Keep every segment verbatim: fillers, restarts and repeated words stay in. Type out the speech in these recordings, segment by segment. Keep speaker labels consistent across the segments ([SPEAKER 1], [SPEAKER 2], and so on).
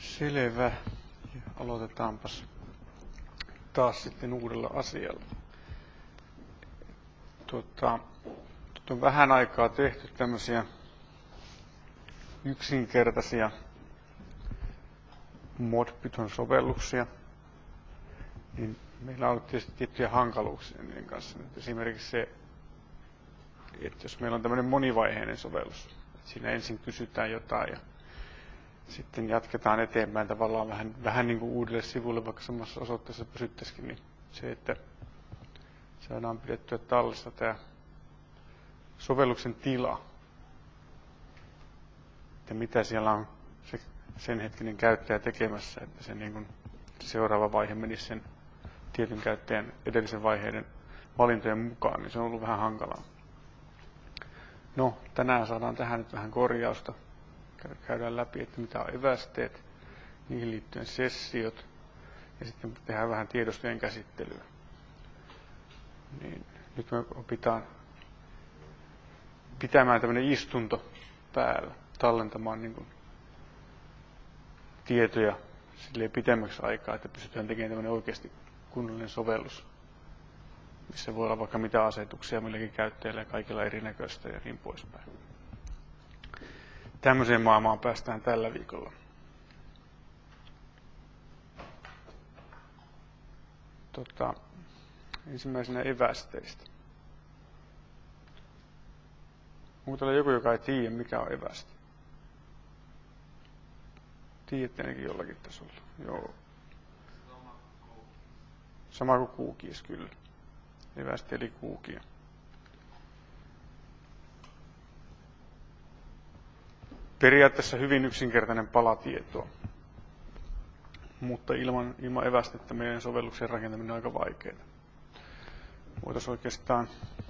[SPEAKER 1] Selvä. Ja aloitetaanpas taas sitten uudella asialla. Tuota, tuota on vähän aikaa tehty tämmöisiä yksinkertaisia ModPython-sovelluksia. Niin meillä on ollut tietysti tiettyjä hankaluuksia niiden kanssa. Nyt esimerkiksi se, että jos meillä on tämmöinen monivaiheinen sovellus, että siinä ensin kysytään jotain ja sitten jatketaan eteenpäin tavallaan vähän, vähän niin kuin uudelle sivulle, vaikka samassa osoitteessa pysyttäisikin, niin se, että saadaan pidettyä tallessa tämä sovelluksen tila, että mitä siellä on se, sen hetkinen käyttäjä tekemässä, että se niin kuin seuraava vaihe menisi sen tietyn käyttäjän edellisen vaiheiden valintojen mukaan, niin se on ollut vähän hankalaa. No, tänään saadaan tähän nyt vähän korjausta. Käydään läpi, että mitä on evästeet, niihin liittyen sessiot ja sitten tehdään vähän tiedostojen käsittelyä. Niin, nyt me opitaan pitämään tämmöinen istunto päällä, tallentamaan niin kuin tietoja silleen pitemmäksi aikaa, että pystytään tekemään tämmöinen oikeasti kunnollinen sovellus, missä voi olla vaikka mitä asetuksia milläkin käyttäjällä ja kaikilla erinäköistä ja niin poispäin. Tämmöiseen maailmaan päästään tällä viikolla. Tota, ensimmäisenä evästeistä. Onko täällä joku, joka ei tiedä, mikä on eväste? Tiedätte ainakin jollakin tasolla. Joo. Sama kuin kuukiis, kyllä. Eväste eli kuukia. Periaatteessa hyvin yksinkertainen pala tietoa, mutta ilman, ilman evästettä meidän sovelluksen rakentaminen on aika vaikeaa. Voitaisiin oikeastaan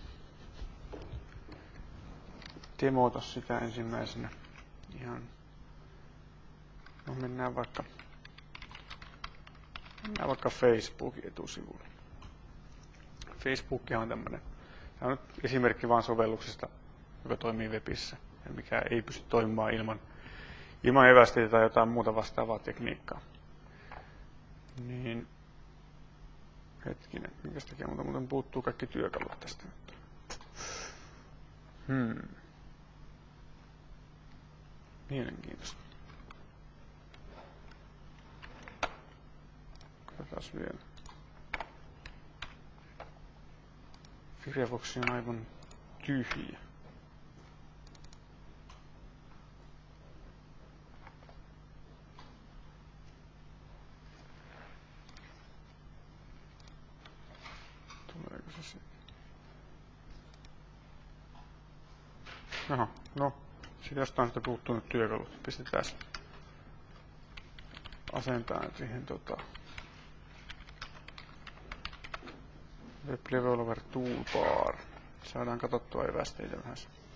[SPEAKER 1] demota sitä ensimmäisenä. Ihan, no mennään vaikka, mennään vaikka Facebookin etusivulle. Facebook on tämmöinen, tämä on nyt esimerkki vain sovelluksesta, joka toimii webissä. Ja mikä ei pysty toimimaan ilman, ilman evästeitä tai jotain muuta vastaavaa tekniikkaa. Niin, hetkinen, minkäs takia muuta muuten puuttuu kaikki työkalut tästä nyt. Hmm. Mielenkiintoista. Katsotaan vielä. Firefox on aivan tyhjä. Aha, no, siitä jostain sitä puuttuu nyt työkalut. Pistetään asentaan siihen tota Web Developer Toolbar. Saadaan katsottua evästeitä vähän.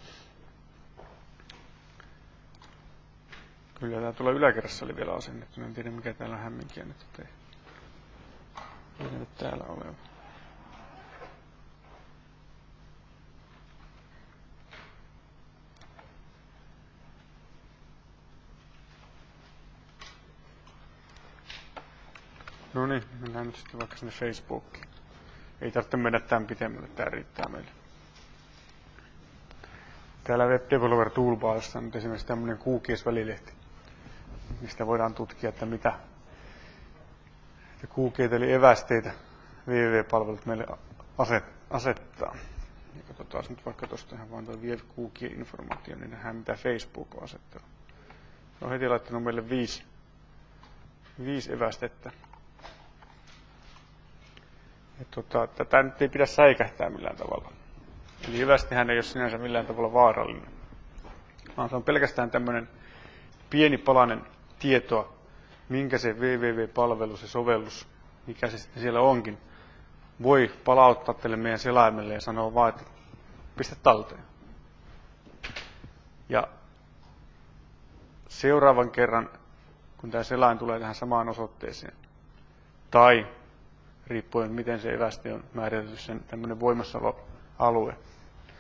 [SPEAKER 1] Kyllä tää tuolla yläkerrassa oli vielä asennettu, en tiedä mikä täällä on hämminkiä nyt, ettei ei nyt täällä ole. No niin, mennään nyt sitten vaikka sinne Facebookiin. Ei tarvitse mennä tämän pitemmälle, tämä riittää meille. Täällä Web Developer Toolbarissa on nyt esimerkiksi tämmöinen kuukies-välilehti, mistä voidaan tutkia, että mitä että kuukiet eli evästeitä www-palvelut meille asettaa. Ja katsotaan nyt vaikka tuosta ihan vain tuo kuukien informaatio, niin nähdään mitä Facebook on asettanut. Se on heti laittanut meille viisi, viisi evästettä. Ja tota, tätä nyt ei pidä säikähtää millään tavalla. Eli evästehän ei ole sinänsä millään tavalla vaarallinen. Vaan se on pelkästään tämmöinen pieni palanen tietoa, minkä se www-palvelu, se sovellus, mikä se sitten siellä onkin, voi palauttaa teille meidän selaimelle ja sanoa vaan, että pistä talteen. Ja seuraavan kerran, kun tämä selain tulee tähän samaan osoitteeseen, tai riippuen miten se eväste on määritelty sen tämmöinen voimassaoloalue,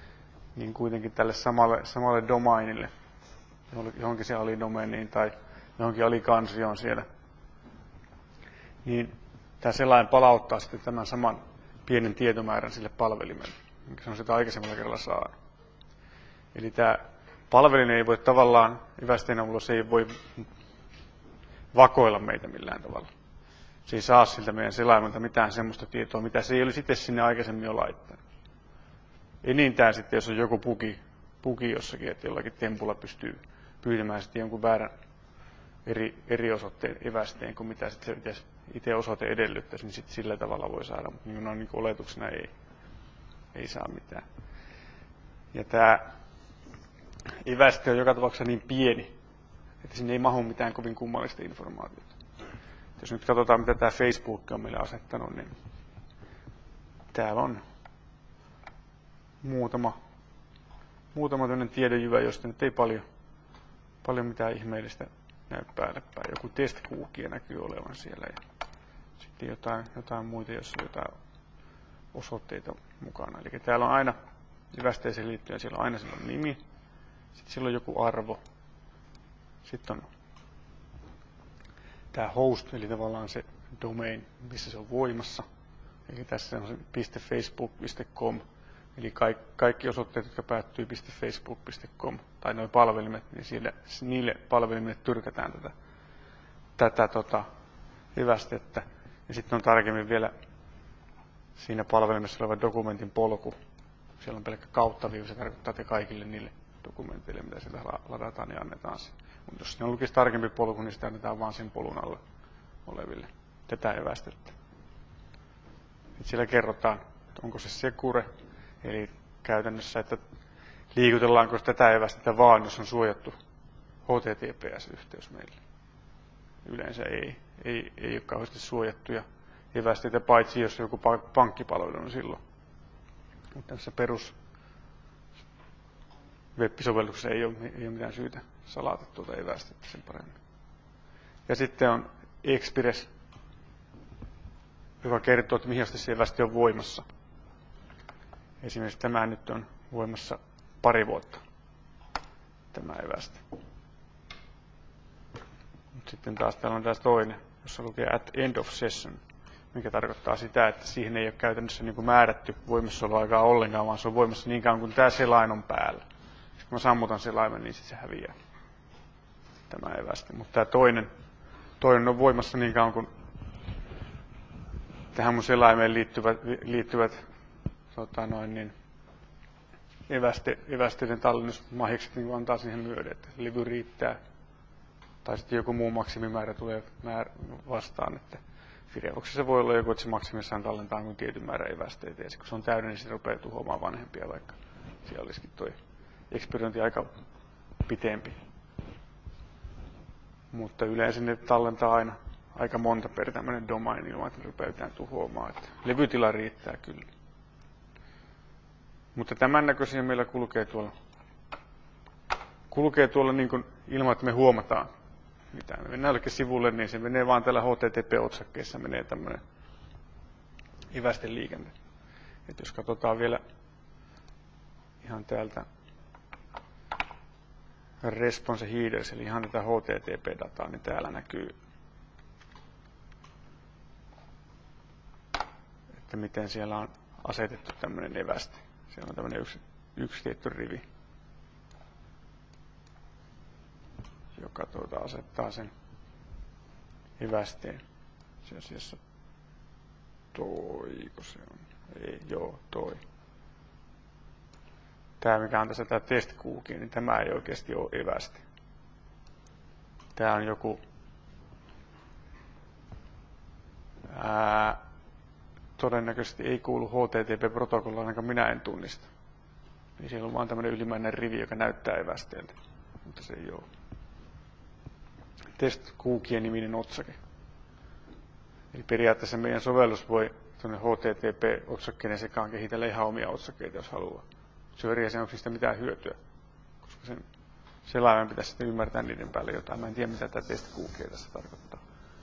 [SPEAKER 1] niin kuitenkin tälle samalle, samalle domainille, johonkin se alidomeeniin tai johonkin alikansioon siellä. Niin tämä selain palauttaa sitten tämän saman pienen tietomäärän sille palvelimelle, minkä se on sitä aikaisemmalla kerralla saanut. Eli tämä palvelin ei voi tavallaan, evästeen avulla se ei voi vakoilla meitä millään tavalla. Se ei saa siltä meidän selaimelta mitään semmoista tietoa, mitä se ei olisi itse sinne aikaisemmin jo laittanut. Enintään sitten, jos on joku puki, puki jossakin, että jollakin tempulla pystyy pyytämään sitten jonkun väärän eri, eri osoitteen evästeen kuin mitä sitten se itse osoite edellyttäisi, niin sitten sillä tavalla voi saada, mutta niin on niin oletuksena ei, ei saa mitään. Ja tämä eväste on joka tapauksessa niin pieni, että sinne ei mahu mitään kovin kummallista informaatiota. Jos nyt katsotaan, mitä tämä Facebook on meille asettanut, niin täällä on muutama, muutama tämmöinen tiedonjyvä, josta nyt ei paljon, paljon mitään ihmeellistä näy päälle päin. Joku test-kuukia näkyy olevan siellä ja sitten jotain, jotain muita, jossa on jotain osoitteita mukana. Eli täällä on aina evästeeseen liittyen, siellä on aina silloin nimi, sitten siellä on joku arvo, sitten on tämä host, eli tavallaan se domain, missä se on voimassa. Eli tässä on se .facebook piste com, eli kaikki, kaikki osoitteet, jotka päättyy .facebook piste com, tai nuo palvelimet, niin siellä, niille palvelimille tyrkätään tätä, tätä tota, evästettä. Ja sitten on tarkemmin vielä siinä palvelimessa oleva dokumentin polku. Siellä on pelkkä kauttaviiva, se tarkoittaa, että kaikille niille dokumenteille, mitä sieltä ladataan, niin annetaan se. Mutta jos siinä lukisi tarkempi polku, niin sitä annetaan vain sen polun alla oleville tätä evästettä. Sitten siellä kerrotaan, että onko se secure, eli käytännössä, että liikutellaanko tätä evästettä vaan, jos on suojattu H T T P S-yhteys meille. Yleensä ei, ei, ei ole kauheasti suojattuja evästeitä, paitsi jos joku pankkipalvelu on silloin. Mutta tässä perus web-sovelluksessa ei ole, ei ole mitään syytä salata tuota evästettä sen paremmin. Ja sitten on Express, joka kertoo, että mihin asti se eväste on voimassa. Esimerkiksi tämä nyt on voimassa pari vuotta, tämä eväste. Mut sitten taas täällä on taas toinen, jossa lukee at end of session, mikä tarkoittaa sitä, että siihen ei ole käytännössä niin kuin määrätty voimassaoloaikaa ollenkaan, vaan se on voimassa niin kauan kuin tämä selain on päällä. Sitten kun mä sammutan selaimen, niin sitten se häviää, tämä eväste. Mutta tämä toinen, toinen on voimassa niin kauan kuin tähän mun selaimeen liittyvät, liittyvät tota noin, niin, eväste, evästeiden tallennusmahikset niin antaa siihen myöden, että levy riittää. Tai sitten joku muu maksimimäärä tulee määrä vastaan, että Fireuksessa voi olla joku, että se maksimissaan tallentaa kuin tietyn määrän evästeitä, ja kun se on täyden, niin se rupeaa tuhoamaan vanhempia, vaikka siellä olisikin tuo eksperimentti aika pitempi. Mutta yleensä ne tallentaa aina aika monta per tämmöinen domain ilman, että ne rupeaa yhtään tuhoamaan. Että levytila riittää kyllä. Mutta tämän näköisiä meillä kulkee tuolla, kulkee tuolla niin kuin ilman, että me huomataan mitään. Me mennään jollekin sivulle, niin se menee vaan tällä H T T P-otsakkeessa menee tämmöinen evästen liikenne. Et jos katsotaan vielä ihan täältä response headers, eli ihan tätä H T T P-dataa, niin täällä näkyy, että miten siellä on asetettu tämmöinen eväste. Siellä on tämmöinen yksi, yksi tietty rivi, joka tuota asettaa sen evästeen. Se asiassa toiko se on? Ei, joo, toi. Tämä, mikä on tässä tämä test-kuuki, niin tämä ei oikeasti ole eväste. Tämä on joku ää, todennäköisesti ei kuulu H T T P-protokollaan, ainakaan minä en tunnista. Niin siellä on vaan tämmöinen ylimmäinen rivi, joka näyttää evästeeltä, mutta se ei ole. Test-kuukien niminen otsake. Eli periaatteessa meidän sovellus voi tuonne H T T P-otsakkeiden sekaan kehitellä ihan omia otsakkeita, jos haluaa. Se on eri asia, onko niistä mitään hyötyä, koska sen selaimen pitäisi sitten ymmärtää niiden päälle jotain. Mä en tiedä, mitä tämä test-kuukia tässä tarkoittaa.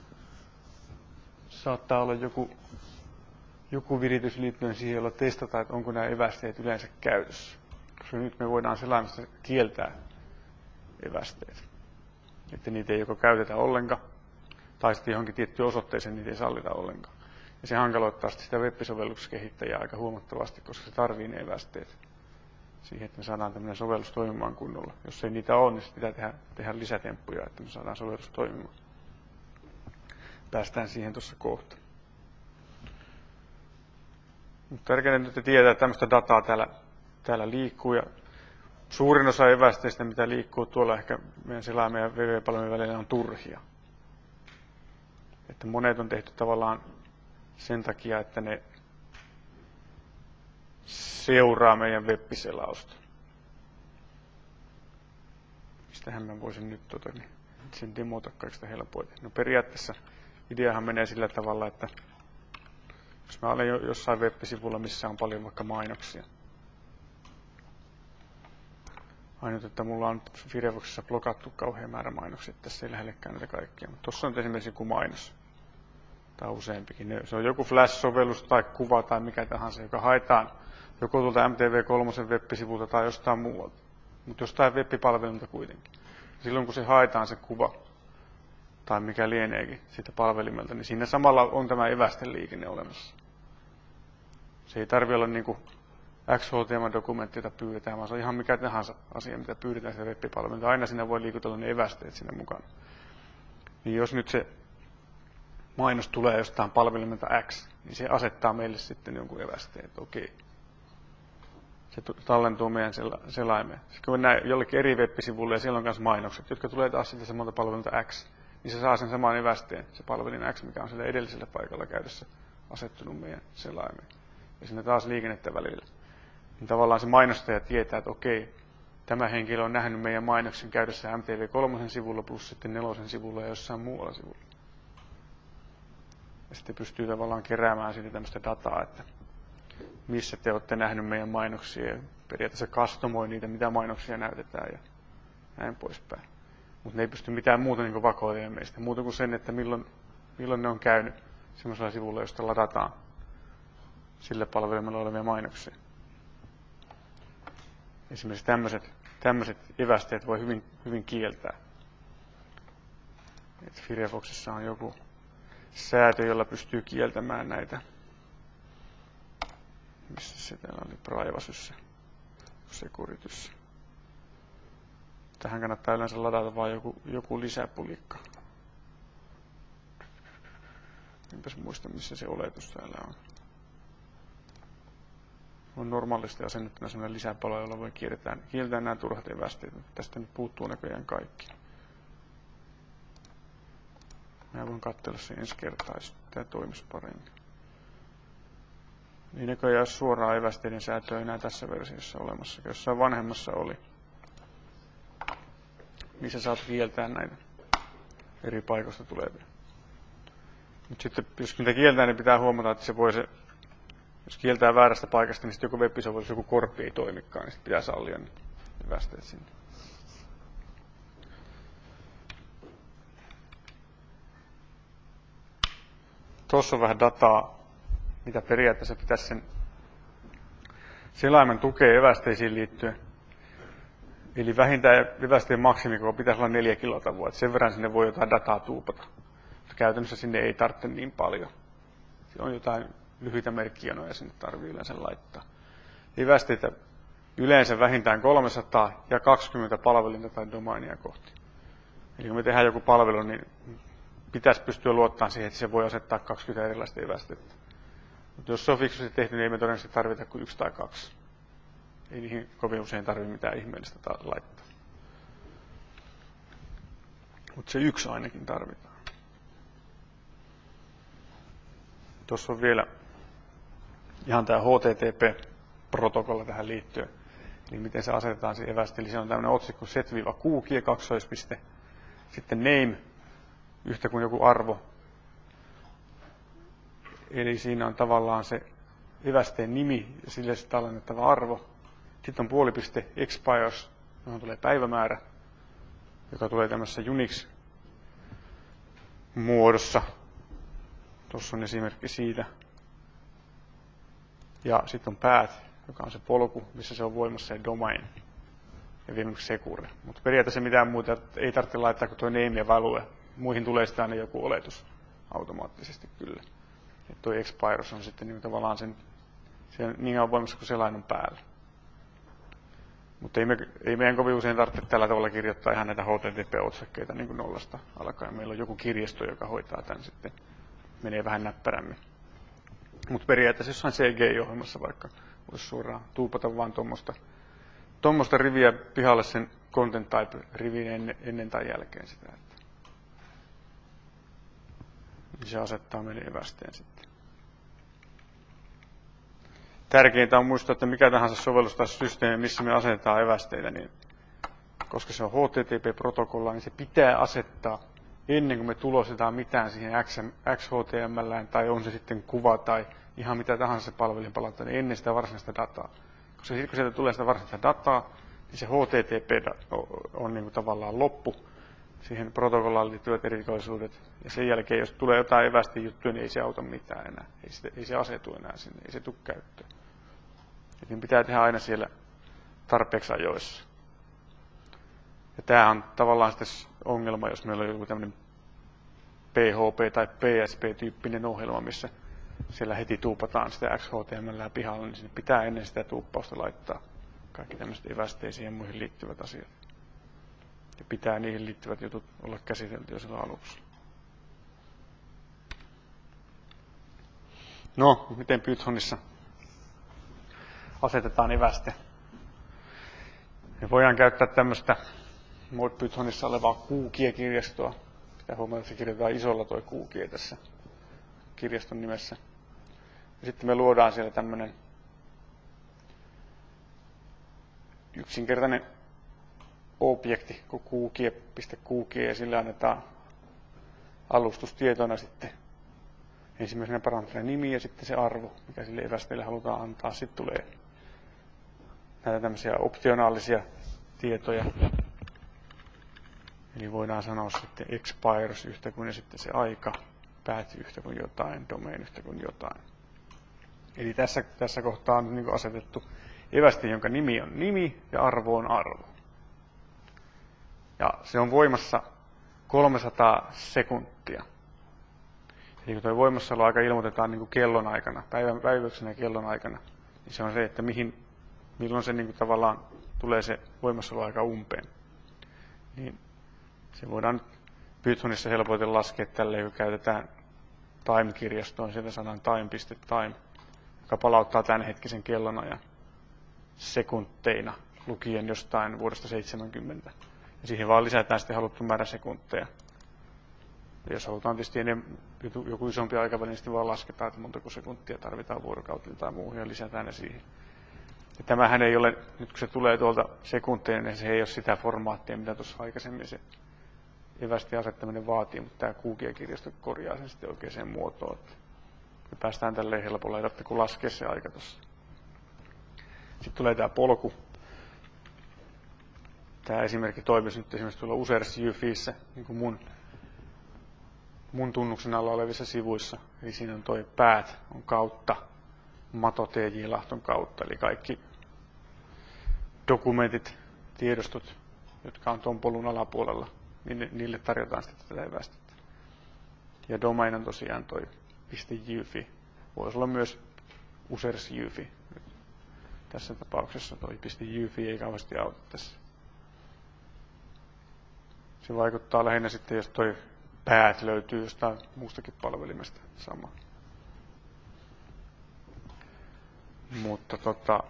[SPEAKER 1] Saattaa olla joku, joku viritys liittyen siihen, jolla testataan, että onko nämä evästeet yleensä käytössä. Koska nyt me voidaan selaimesta kieltää evästeet. että niitä ei joko käytetä ollenkaan, tai sitten johonkin tiettyyn osoitteeseen niitä ei sallita ollenkaan. Ja se hankaloittaa sitä web-sovelluskehittäjää aika huomattavasti, koska se tarvii ne evästeet siihen, että me saadaan tämmöinen sovellus toimimaan kunnolla. Jos ei niitä ole, niin pitää tehdä, tehdä lisätemppuja, että me saadaan sovellus toimimaan. Päästään siihen tuossa kohta. Mutta tärkeää nyt tietää, että tämmöistä dataa täällä, täällä liikkuu. Ja suurin osa evästeistä, mitä liikkuu tuolla ehkä meidän selaimen ja www-palvelujen välillä, on turhia. Että monet on tehty tavallaan sen takia, että ne seuraa meidän web-selausta. Mistähän mä voisin nyt tota, niin sen demota kaikista helpoiten. No periaatteessa ideahan menee sillä tavalla, että jos mä olen jossain web-sivulla, missä on paljon vaikka mainoksia. Ainut, että mulla on Firefoxissa blokattu kauhean määrä mainoksia, että tässä ei lähellekään näitä kaikkia. Mutta tuossa on esimerkiksi joku mainos. Tai useampikin. Se on joku Flash-sovellus tai kuva tai mikä tahansa, joka haetaan joko tuolta M T V kolme web-sivulta tai jostain muualta. Mutta jostain web-palvelulta kuitenkin. Silloin kun se haetaan se kuva, tai mikä lieneekin siitä palvelimelta, niin siinä samalla on tämä evästeliikenne olemassa. Se ei tarvitse olla niin kuin X H T M L-dokumentti, jota pyydetään, vaan se on ihan mikä tahansa asia, mitä pyydetään sitä web-palvelulta. Aina siinä voi liikutella ne evästeet sinne mukana. Niin jos nyt se mainos tulee jostain palvelimelta X, niin se asettaa meille sitten jonkun evästeen, että okei. Se tallentuu meidän selaimeen. Sitten kun mennään jollekin eri web-sivulle ja siellä on myös mainokset, jotka tulee taas sitten samalta palvelulta X, niin se saa sen saman evästeen, se palvelin X, mikä on sillä edellisellä paikalla käytössä asettunut meidän selaimeen. Ja siinä taas liikennettä välillä. Niin tavallaan se mainostaja tietää, että okei, tämä henkilö on nähnyt meidän mainoksen käytössä M T V kolme sivulla plus sitten nelosen sivulla ja jossain muualla sivulla. Ja sitten pystyy tavallaan keräämään siitä tämmöistä dataa, että missä te olette nähnyt meidän mainoksia ja periaatteessa customoi niitä, mitä mainoksia näytetään ja näin poispäin. Mutta ne ei pysty mitään muuta niin vakoilemaan meistä, muuta kuin sen, että milloin, milloin ne on käynyt semmoisella sivulla, josta ladataan sillä palvelimella olevia mainoksia. Esimerkiksi tämmöiset, tämmöiset evästeet voi hyvin, hyvin kieltää. Et Firefoxissa on joku säätö, jolla pystyy kieltämään näitä. Missä se täällä oli? Privacyssä. Securityssä. Tähän kannattaa yleensä ladata vain joku, joku lisäpulikka. Enpäs muista, missä se oletus täällä on. On normaalisti asennettuna sellainen lisäpalo, jolla voi kieltää, kieltää nämä turhat evästeet. Tästä nyt puuttuu näköjään kaikki. Mä voin katsella sen ensi kertaa, jos tämä toimisi paremmin. Niin näköjään suoraan evästeiden säätöä enää tässä versiossa olemassa. Jossain vanhemmassa oli, missä saat kieltää näitä eri paikoista tulevia. Mutta sitten, jos niitä kieltää, niin pitää huomata, että se voi se, jos kieltää väärästä paikasta, niin sitten joku web-sovellus, joku korppi ei toimikaan, niin sitten pitää sallia ne evästeet sinne. Tuossa on vähän dataa, mitä periaatteessa pitäisi sen selaimen tukea evästeisiin liittyen. Eli vähintään evästeen maksimikoko pitäisi olla neljä kilotavua, että sen verran sinne voi jotain dataa tuupata. Mutta käytännössä sinne ei tarvitse niin paljon. Se on jotain lyhyitä merkkijonoja sinne tarvii yleensä laittaa. Evästeitä yleensä vähintään kolmesataa ja kaksikymmentä palvelinta tai domainia kohti. Eli kun me tehdään joku palvelu, niin pitäisi pystyä luottamaan siihen, että se voi asettaa kaksikymmentä erilaista evästettä. Mutta jos se on fiksusti tehty, niin ei me todennäköisesti tarvita kuin yksi tai kaksi. Ei niihin kovin usein tarvitse mitään ihmeellistä laittaa. Mutta se yksi ainakin tarvitaan. Tuossa on vielä ihan tämä H T T P-protokolla tähän liittyen. Eli miten se asetetaan se eväste. Eli se on tämmöinen otsikko set-cookie, kaksoispiste, sitten name, yhtä kuin joku arvo. Eli siinä on tavallaan se evästeen nimi ja sille se tallennettava arvo. Sitten on puolipiste expires, johon tulee päivämäärä, joka tulee tämmöisessä Unix-muodossa. Tuossa on esimerkki siitä. Ja sitten on path, joka on se polku, missä se on voimassa, ja domain. ja viimeksi Secure. Mutta periaatteessa mitään muuta ei tarvitse laittaa kuin tuo name ja value. Muihin tulee sitten aina joku oletus automaattisesti kyllä. Ja tuo expires on sitten niin tavallaan sen, sen niin on voimassa kuin selain on päällä. Mutta ei, me, ei meidän kovin usein tarvitse tällä tavalla kirjoittaa ihan näitä H T T P-otsakkeita niin kuin nollasta alkaen. Meillä on joku kirjasto, joka hoitaa tämän sitten. Menee vähän näppärämmin. Mutta periaatteessa jossain C G I-ohjelmassa vaikka voisi suoraan tuupata vaan tuommoista tuommoista riviä pihalle sen content type rivin ennen, ennen tai jälkeen sitä. Että se asettaa meille evästeen sitten. Tärkeintä on muistaa, että mikä tahansa sovellus tai systeemi, missä me asetetaan evästeitä, niin koska se on H T T P-protokolla, niin se pitää asettaa ennen kuin me tulostetaan mitään siihen X H T M L:ään, tai on se sitten kuva tai ihan mitä tahansa se palvelin palauttaa, niin ennen sitä varsinaista dataa. Koska sitten kun sieltä tulee sitä varsinaista dataa, niin se H T T P on niin kuin tavallaan loppu, siihen protokollaan liittyvät erikoisuudet, ja sen jälkeen jos tulee jotain evästi juttuja, niin ei se auta mitään enää, ei, sitä, ei se asetu enää sinne, ei se tule käyttöön. Eli pitää tehdä aina siellä tarpeeksi ajoissa. Ja tämä on tavallaan sitten ongelma, jos meillä on joku tämmöinen P H P tai P S P-tyyppinen ohjelma, missä siellä heti tuupataan sitä X H T M L:ää pihalle, niin sinne pitää ennen sitä tuuppausta laittaa kaikki tämmöiset evästeisiin ja muihin liittyvät asiat. Ja pitää niihin liittyvät jutut olla käsitelty jo silloin aluksi. No, miten Pythonissa asetetaan eväste? Me voidaan käyttää tämmöistä Pythonissa olevaa kuukie-kirjastoa. Pitää huomioida, että se kirjoitetaan isolla toi kuukie tässä kirjaston nimessä. Ja sitten me luodaan siellä tämmöinen yksinkertainen objekti kuin kuukie.kuukie ja sillä annetaan alustustietona sitten ensimmäisenä parametrina nimi ja sitten se arvo, mikä sille evästeelle halutaan antaa. Sitten tulee näitä tämmöisiä optionaalisia tietoja. Eli voidaan sanoa sitten expires yhtä kuin ja sitten se aika, path yhtä kuin jotain, domain yhtä kuin jotain. Eli tässä, tässä kohtaa on niin kuin asetettu eväste, jonka nimi on nimi ja arvo on arvo. Ja se on voimassa kolmesataa sekuntia. Eli kun tuo voimassaoloaika ilmoitetaan niin kuin kellon aikana, päivän päiväyksenä ja kellon aikana, niin se on se, että mihin, milloin se niin kuin tavallaan tulee se voimassaoloaika umpeen. Niin se voidaan nyt Pythonissa helpoiten laskea tälle, kun käytetään time-kirjastoon, sieltä saadaan time.time, joka palauttaa tämänhetkisen kellonajan sekunteina lukien jostain vuodesta seitsemänkymmentä. Ja siihen vaan lisätään sitten haluttu määrä sekunteja. Ja jos halutaan tietysti ennen, joku isompi aikaväli, niin sitten vaan lasketaan, että montako sekuntia tarvitaan vuorokauteen tai muuhun ja lisätään ne siihen. Ja tämähän ei ole, nyt kun se tulee tuolta sekunteina, niin se ei ole sitä formaattia, mitä tuossa aikaisemmin se evästi asettaminen vaatii, mutta tämä kuukie-kirjasto korjaa sen sitten oikeaan muotoon. Me päästään tälleen helpolla, ei tarvitse kun laskea se aika tuossa. Sitten tulee tämä polku. Tämä esimerkki toimisi nyt esimerkiksi tuolla users.jyfiissä, niin kuin mun, mun tunnuksen alla olevissa sivuissa. Eli siinä on toi path on kautta, mato T J Lahton kautta, eli kaikki dokumentit, tiedostot, jotka on tuon polun alapuolella, niin niille tarjotaan sitten tätä evästettä. Ja domain on tosiaan toi .jyfi. Voisi olla myös users.jyfi. Tässä tapauksessa toi .jyfi ei kauheasti auta tässä. Se vaikuttaa lähinnä sitten, jos toi path löytyy jostain muustakin palvelimesta sama. Mutta tota,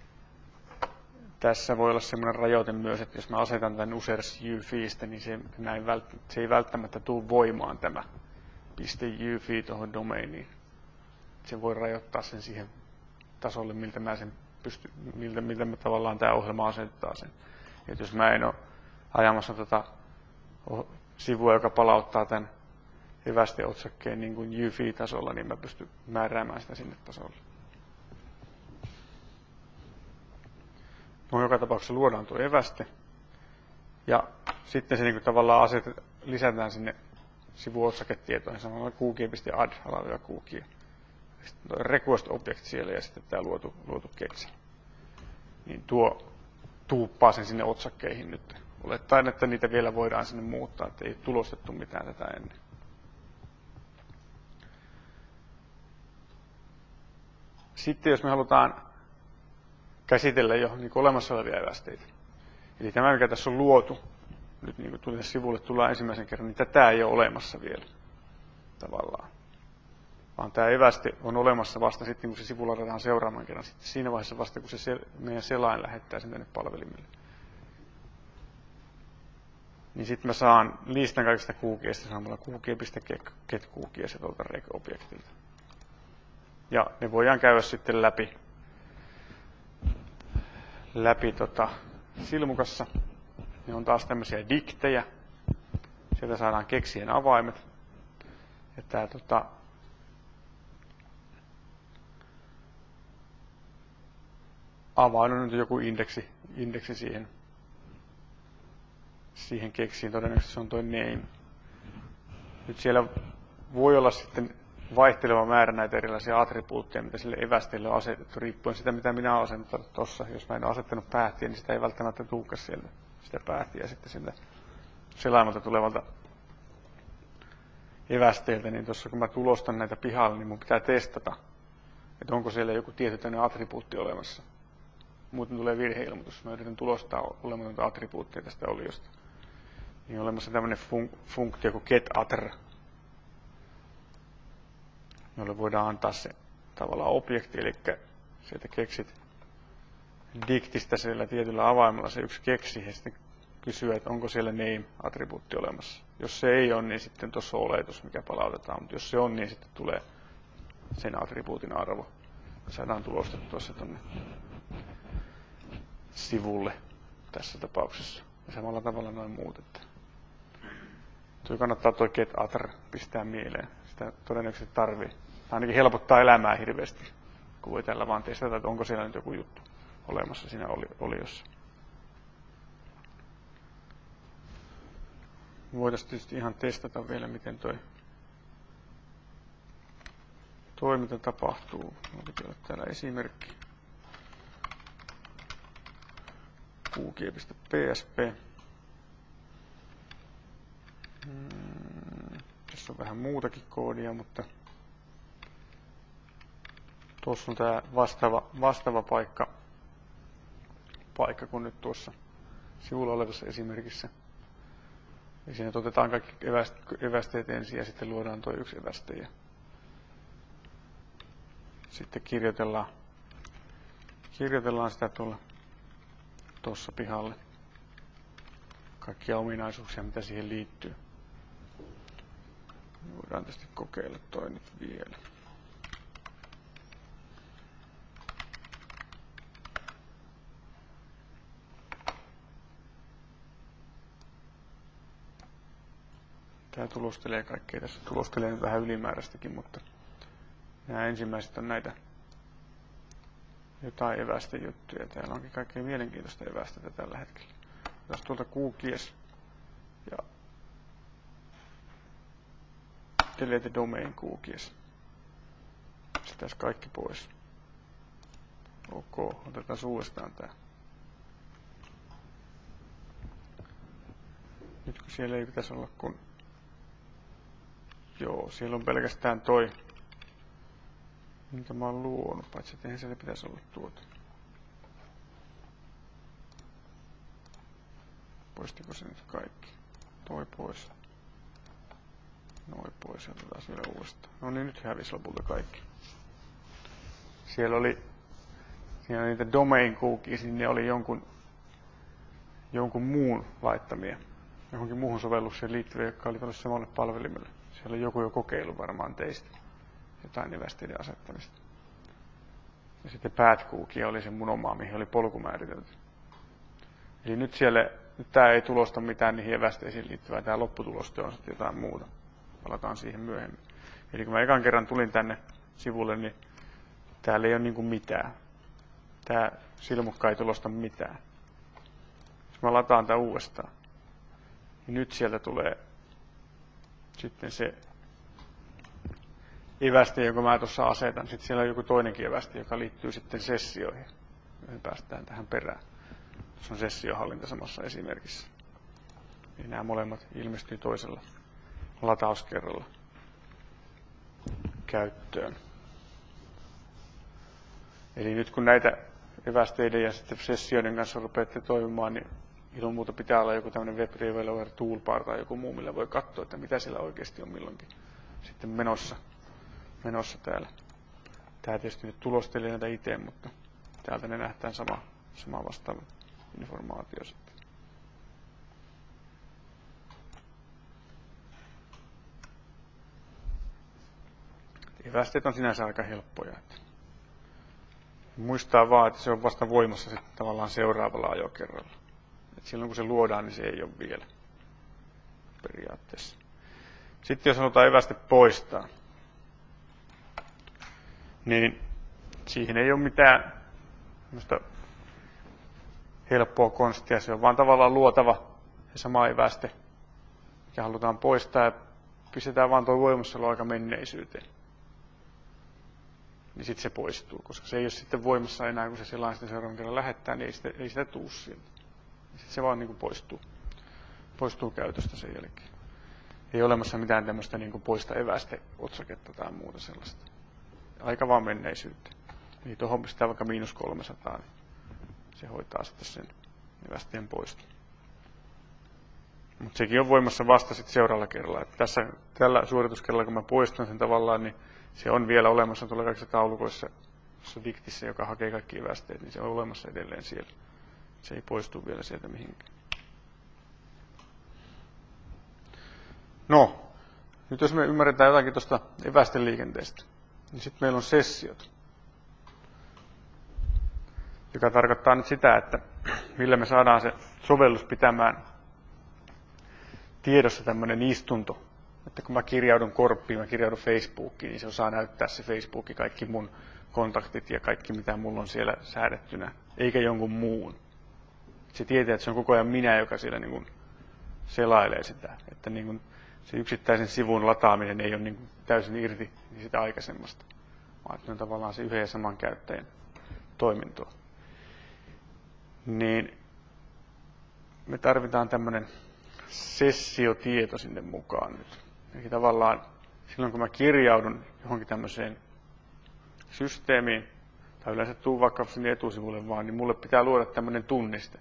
[SPEAKER 1] tässä voi olla semmoinen rajoite myös, että jos mä asetan tämän users.jyfistä, niin se, näin vält- se ei välttämättä tule voimaan tämä .jyfi tuohon domainiin. Se voi rajoittaa sen siihen tasolle, miltä mä sen pysty, miltä, miltä mä tavallaan tämä ohjelma asettaa sen. Et jos mä en ole ajamassa tota sivua, joka palauttaa tämän evästeotsakkeen niin kuin Jyfi-tasolla, niin mä pystyn määräämään sitä sinne tasolle. No, joka tapauksessa luodaan tuo eväste. Ja sitten se niin kuin tavallaan aset, lisätään sinne sivuotsaketietoihin samalla kuukie.add alaviiva kuukie. Sitten tuo request object siellä ja sitten tämä luotu, luotu keksi. Niin tuo tuuppaa sen sinne otsakkeihin nyt. Olettaen, että niitä vielä voidaan sinne muuttaa, että ei tulostettu mitään tätä ennen. Sitten jos me halutaan käsitellä jo niin olemassa olevia evästeitä, eli tämä mikä tässä on luotu, nyt niin kuin tuli sivulle tullaan ensimmäisen kerran, niin tätä ei ole olemassa vielä tavallaan. Vaan tämä eväste on olemassa vasta sitten, kun se sivu ladataan seuraavan kerran. Sitten siinä vaiheessa vasta, kun se meidän selain lähettää sen tänne palvelimelle. Niin sitten mä saan listan kaikista kuukieista saamalla kuukie.get kuukies tuolta reg-objektilta. Ja ne voidaan käydä sitten läpi, läpi tota silmukassa. Ne on taas tämmöisiä diktejä. Sieltä saadaan keksien avaimet. Ja tää tota avain on nyt joku indeksi, indeksi siihen, siihen keksiin. Todennäköisesti se on toi name. Nyt siellä voi olla sitten vaihteleva määrä näitä erilaisia attribuutteja, mitä sille evästeelle on asetettu, riippuen sitä, mitä minä olen asettanut tuossa. Jos mä en ole asettanut päättiä, niin sitä ei välttämättä tulekaan sieltä sitä päättiä sitten siltä selaimelta tulevalta evästeeltä. Niin tuossa kun mä tulostan näitä pihalle, niin mun pitää testata, että onko siellä joku tietty attribuutti olemassa. Muuten tulee virheilmoitus. Mä yritän tulostaa olematonta attribuuttia tästä oliosta. Niin on olemassa tämmöinen fun- funktio kuin getAttr, jolle voidaan antaa se tavallaan objekti, eli sieltä keksit diktistä sillä tietyllä avaimella se yksi keksi, ja sitten kysyä, että onko siellä name-attribuutti olemassa. Jos se ei ole, niin sitten tuossa on oletus, mikä palautetaan, mutta jos se on, niin sitten tulee sen attribuutin arvo. Saadaan tulostettua se tuonne sivulle tässä tapauksessa. Ja samalla tavalla noin muut. Että tuo kannattaa tuo getAttr pistää mieleen. Sitä todennäköisesti tarvii. Tämä ainakin helpottaa elämää hirveästi, kun voi tällä vaan testata, että onko siellä nyt joku juttu olemassa siinä oliossa. Voitaisiin tietysti ihan testata vielä, miten tuo toiminta tapahtuu. Minulla pitää olla täällä esimerkki. kuukie.psp. Hmm, tässä on vähän muutakin koodia, mutta tuossa on tämä vastaava, vastaava paikka, paikka kuin nyt tuossa sivulla olevassa esimerkissä. Ja siinä otetaan kaikki evästeet ensin ja sitten luodaan tuo yksi eväste. Ja sitten kirjoitellaan, kirjoitellaan sitä tuolla tuossa pihalle. Kaikkia ominaisuuksia, mitä siihen liittyy. Voidaan tietysti kokeilla toi nyt vielä. Tämä tulostelee kaikkea. Tässä tulostelee nyt vähän ylimääräistäkin, mutta nämä ensimmäiset on näitä jotain evästejuttuja. Täällä onkin kaikkein mielenkiintoista evästetä tällä hetkellä. Tässä tuolta kuukies ja delete domain kuukies. Pistäis kaikki pois. Ok, otetaan uudestaan tää. Nyt kun siellä ei pitäisi olla kun... Joo, siellä on pelkästään toi, minkä mä oon luonut, paitsi että eihän siellä pitäisi olla tuota. Poistiko se nyt kaikki? Toi pois. Noin pois ja otetaan vielä uudestaan. No niin, nyt hävisi lopulta kaikki. Siellä oli, siellä oli niitä domain cookies, niin ne oli jonkun, jonkun muun laittamia. Johonkin muuhun sovellukseen liittyviä, jotka oli tuolle samalle palvelimelle. Siellä oli joku jo kokeilu varmaan teistä. Jotain evästeiden asettamista. Ja sitten path cookie oli se mun oma, mihin oli polku määritelty. Eli nyt siellä, nyt tää ei tulosta mitään niihin evästeisiin liittyvää. Tää lopputuloste on sitten jotain muuta. Palataan siihen myöhemmin. Eli kun mä ekan kerran tulin tänne sivulle, niin täällä ei ole niinku mitään. Tää silmukka ei tulosta mitään. Jos mä lataan tää uudestaan, niin nyt sieltä tulee sitten se eväste, jonka mä tuossa asetan. Sitten siellä on joku toinenkin eväste, joka liittyy sitten sessioihin. Me päästään tähän perään. se on sessiohallinta samassa esimerkissä. Eli nämä molemmat ilmestyy toisella latauskerralla käyttöön. Eli nyt kun näitä evästeiden ja sitten sessioiden kanssa rupeatte toimimaan, niin ilman muuta pitää olla joku tämmöinen web developer toolbar tai joku muu, millä voi katsoa, että mitä siellä oikeasti on milloinkin sitten menossa, menossa täällä. Tää tietysti nyt tulostelee näitä itse, mutta täältä ne nähdään sama, sama vastaava informaatio sitten. Evästeet on sinänsä aika helppoja. Muistaa vaan, että se on vasta voimassa sitten tavallaan seuraavalla ajokerralla. Et silloin kun se luodaan, niin se ei ole vielä periaatteessa. Sitten jos halutaan eväste poistaa, niin siihen ei ole mitään helppoa konstia. Se on vaan tavallaan luotava se sama eväste, mikä halutaan poistaa, ja pistetään vaan tuo voimassaoloaika menneisyyteen. Niin sitten se poistuu, koska se ei ole sitten voimassa enää, kun se sellainen sitten seuraavan kerran lähettää, niin ei sitä, ei sitä tuu sieltä. Sitten se vaan niin kuin poistuu, poistuu käytöstä sen jälkeen. Ei ole olemassa mitään tämmöistä niin kuin poista eväste-otsaketta tai muuta sellaista. Aika vaan menneisyyttä. Eli tuohon pistää vaikka miinus kolmesataa, niin se hoitaa sitten sen evästeen poiston. Mutta sekin on voimassa vasta sitten seuraavalla kerralla. Että tässä, tällä suorituskerralla, kun mä poistan sen tavallaan, niin se on vielä olemassa tuolla kaikissa taulukoissa, tuossa diktissä, joka hakee kaikki evästeet, niin se on olemassa edelleen siellä. Se ei poistu vielä sieltä mihinkään. No, nyt jos me ymmärretään jotakin tuosta evästeliikenteestä, niin sitten meillä on sessiot, joka tarkoittaa nyt sitä, että millä me saadaan se sovellus pitämään tiedossa tämmöinen istunto. Että kun mä kirjaudun korppiin, mä kirjaudun Facebookiin, niin se osaa näyttää se Facebook, kaikki mun kontaktit ja kaikki mitä mulla on siellä säädettynä, eikä jonkun muun. Se tietää, että se on koko ajan minä, joka siellä niin kuin selailee sitä. Että niin kuin se yksittäisen sivun lataaminen ei ole niin kuin täysin irti sitä aikaisemmasta, vaan että on tavallaan se yhden ja saman käyttäjän toimintoa. Niin me tarvitaan tämmöinen sessiotieto sinne mukaan nyt. Eli tavallaan silloin kun mä kirjaudun johonkin tämmöiseen systeemiin, tai yleensä tuu vaikka sinne etusivulle vaan, niin mulle pitää luoda tämmöinen tunniste.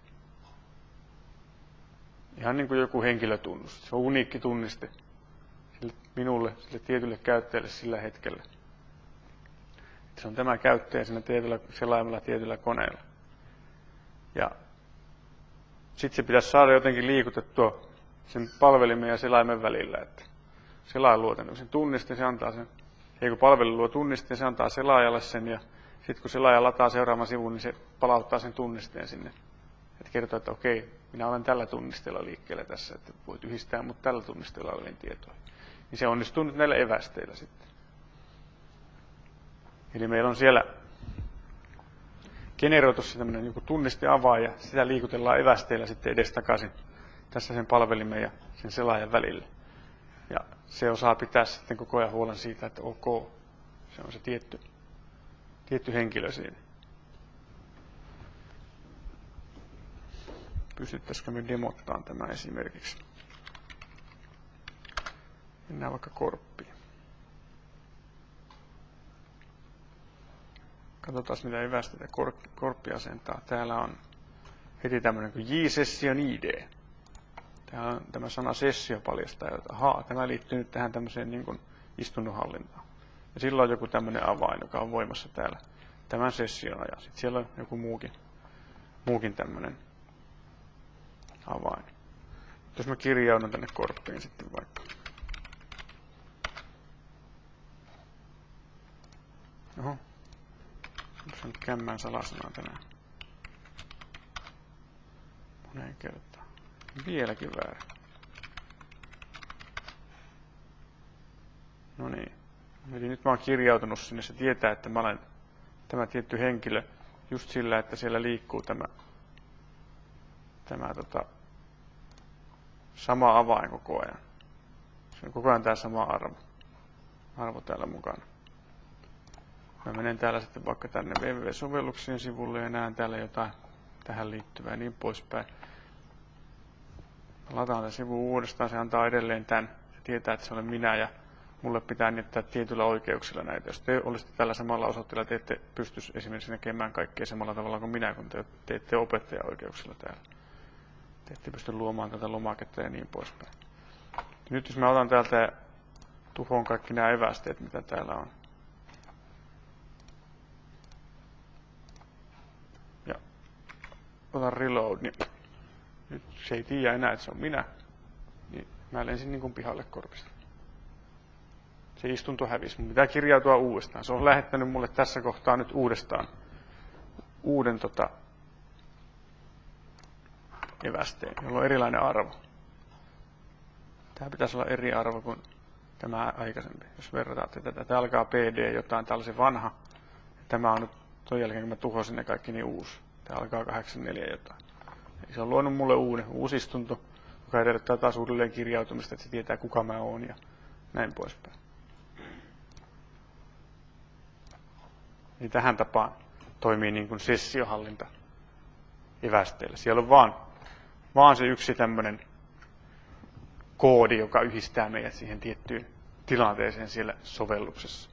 [SPEAKER 1] Ihan niin kuin joku henkilötunnus. Se on uniikki tunniste sille minulle, sille tietylle käyttäjälle sillä hetkellä. Se on tämä käyttäjä siinä tietyllä selaimella tietyllä koneella. Ja sitten se pitäisi saada jotenkin liikutettua sen palvelimen ja selaimen välillä, että selain luo tämmöisen tunnisteen, se antaa sen, ei kun palvelu luo tunnisteen, se antaa selaajalle sen, ja sitten kun selaaja lataa seuraavan sivun, niin se palauttaa sen tunnisteen sinne. Että kertoo, että okei, minä olen tällä tunnisteella liikkeellä tässä, että voit yhdistää mut tällä tunnisteella olevien tietoihin. Niin se onnistuu nyt näillä evästeillä sitten. Eli meillä on siellä generoitu se tämmöinen joku tunnisteavain, ja sitä liikutellaan evästeillä sitten edestakaisin tässä sen palvelimen ja sen selaajan välillä. Ja se osaa pitää sitten koko ajan huolen siitä, että ok, se on se tietty, tietty henkilö siinä. Pystyttäisikö me demottaan tämä esimerkiksi? Mennään vaikka korppiin. Katsotaan mitä evästeitä korppi asentaa. Täällä on heti tämmöinen kuin J-session I D. Täällä on tämä sana sessio paljastaa, että ahaa, tämä liittyy nyt tähän tämmöiseen niin kuin istunnonhallintaan. Ja silloin on joku tämmöinen avain, joka on voimassa täällä tämän session ajan. Sitten siellä on joku muukin, muukin tämmöinen avain. Jos mä kirjaudun tänne korppiin sitten vaikka. Oho. Se on kämmän salasana tänään. Moneen kertaan. Vieläkin väärin. No niin. Eli nyt mä oon kirjautunut sinne. Se tietää, että mä olen tämä tietty henkilö just sillä, että siellä liikkuu tämä, tämä tota, sama avain koko ajan. Se on koko ajan tämä sama arvo. Arvo täällä mukana. Mä menen täällä sitten vaikka tänne www-sovelluksien sivulle ja näen täällä jotain tähän liittyvää ja niin poispäin. Lataan tämän sivun uudestaan, se antaa edelleen tämän. Se tietää, että se olen minä ja mulle pitää niittää tietyillä oikeuksilla näitä. Jos te olisitte tällä samalla osoitteella, te ette pystyisi esimerkiksi näkemään kaikkea samalla tavalla kuin minä, kun te teette opettajaoikeuksilla täällä. Te ette pysty luomaan tätä lomaketta ja niin poispäin. Nyt jos mä otan täältä ja tuhoon kaikki nämä evästeet, mitä täällä on. Ja otan reload, niin nyt se ei tiedä enää, että se on minä. Niin mä lensin niin kuin pihalle korpista. Se istunto hävisi. Mun pitää kirjautua uudestaan. Se on lähettänyt mulle tässä kohtaa nyt uudestaan uuden tota, evästeen, jolla on erilainen arvo. Tämä pitäisi olla eri arvo kuin tämä aikaisempi, jos verrataan tätä. Tämä alkaa P D jotain, tämä oli se vanha. Ja tämä on nyt, ton jälkeen kun mä tuhosin ne kaikki, niin uusi. Tämä alkaa kahdeksankymmentäneljä jotain. Eli se on luonut mulle uuden, uusi istunto, joka edellyttää taas uudelleen kirjautumista, että se tietää kuka mä oon ja näin poispäin. Niin tähän tapaan toimii niin kuin sessiohallinta evästeillä. Siellä on vaan, vaan se yksi tämmöinen koodi, joka yhdistää meidät siihen tiettyyn tilanteeseen siellä sovelluksessa.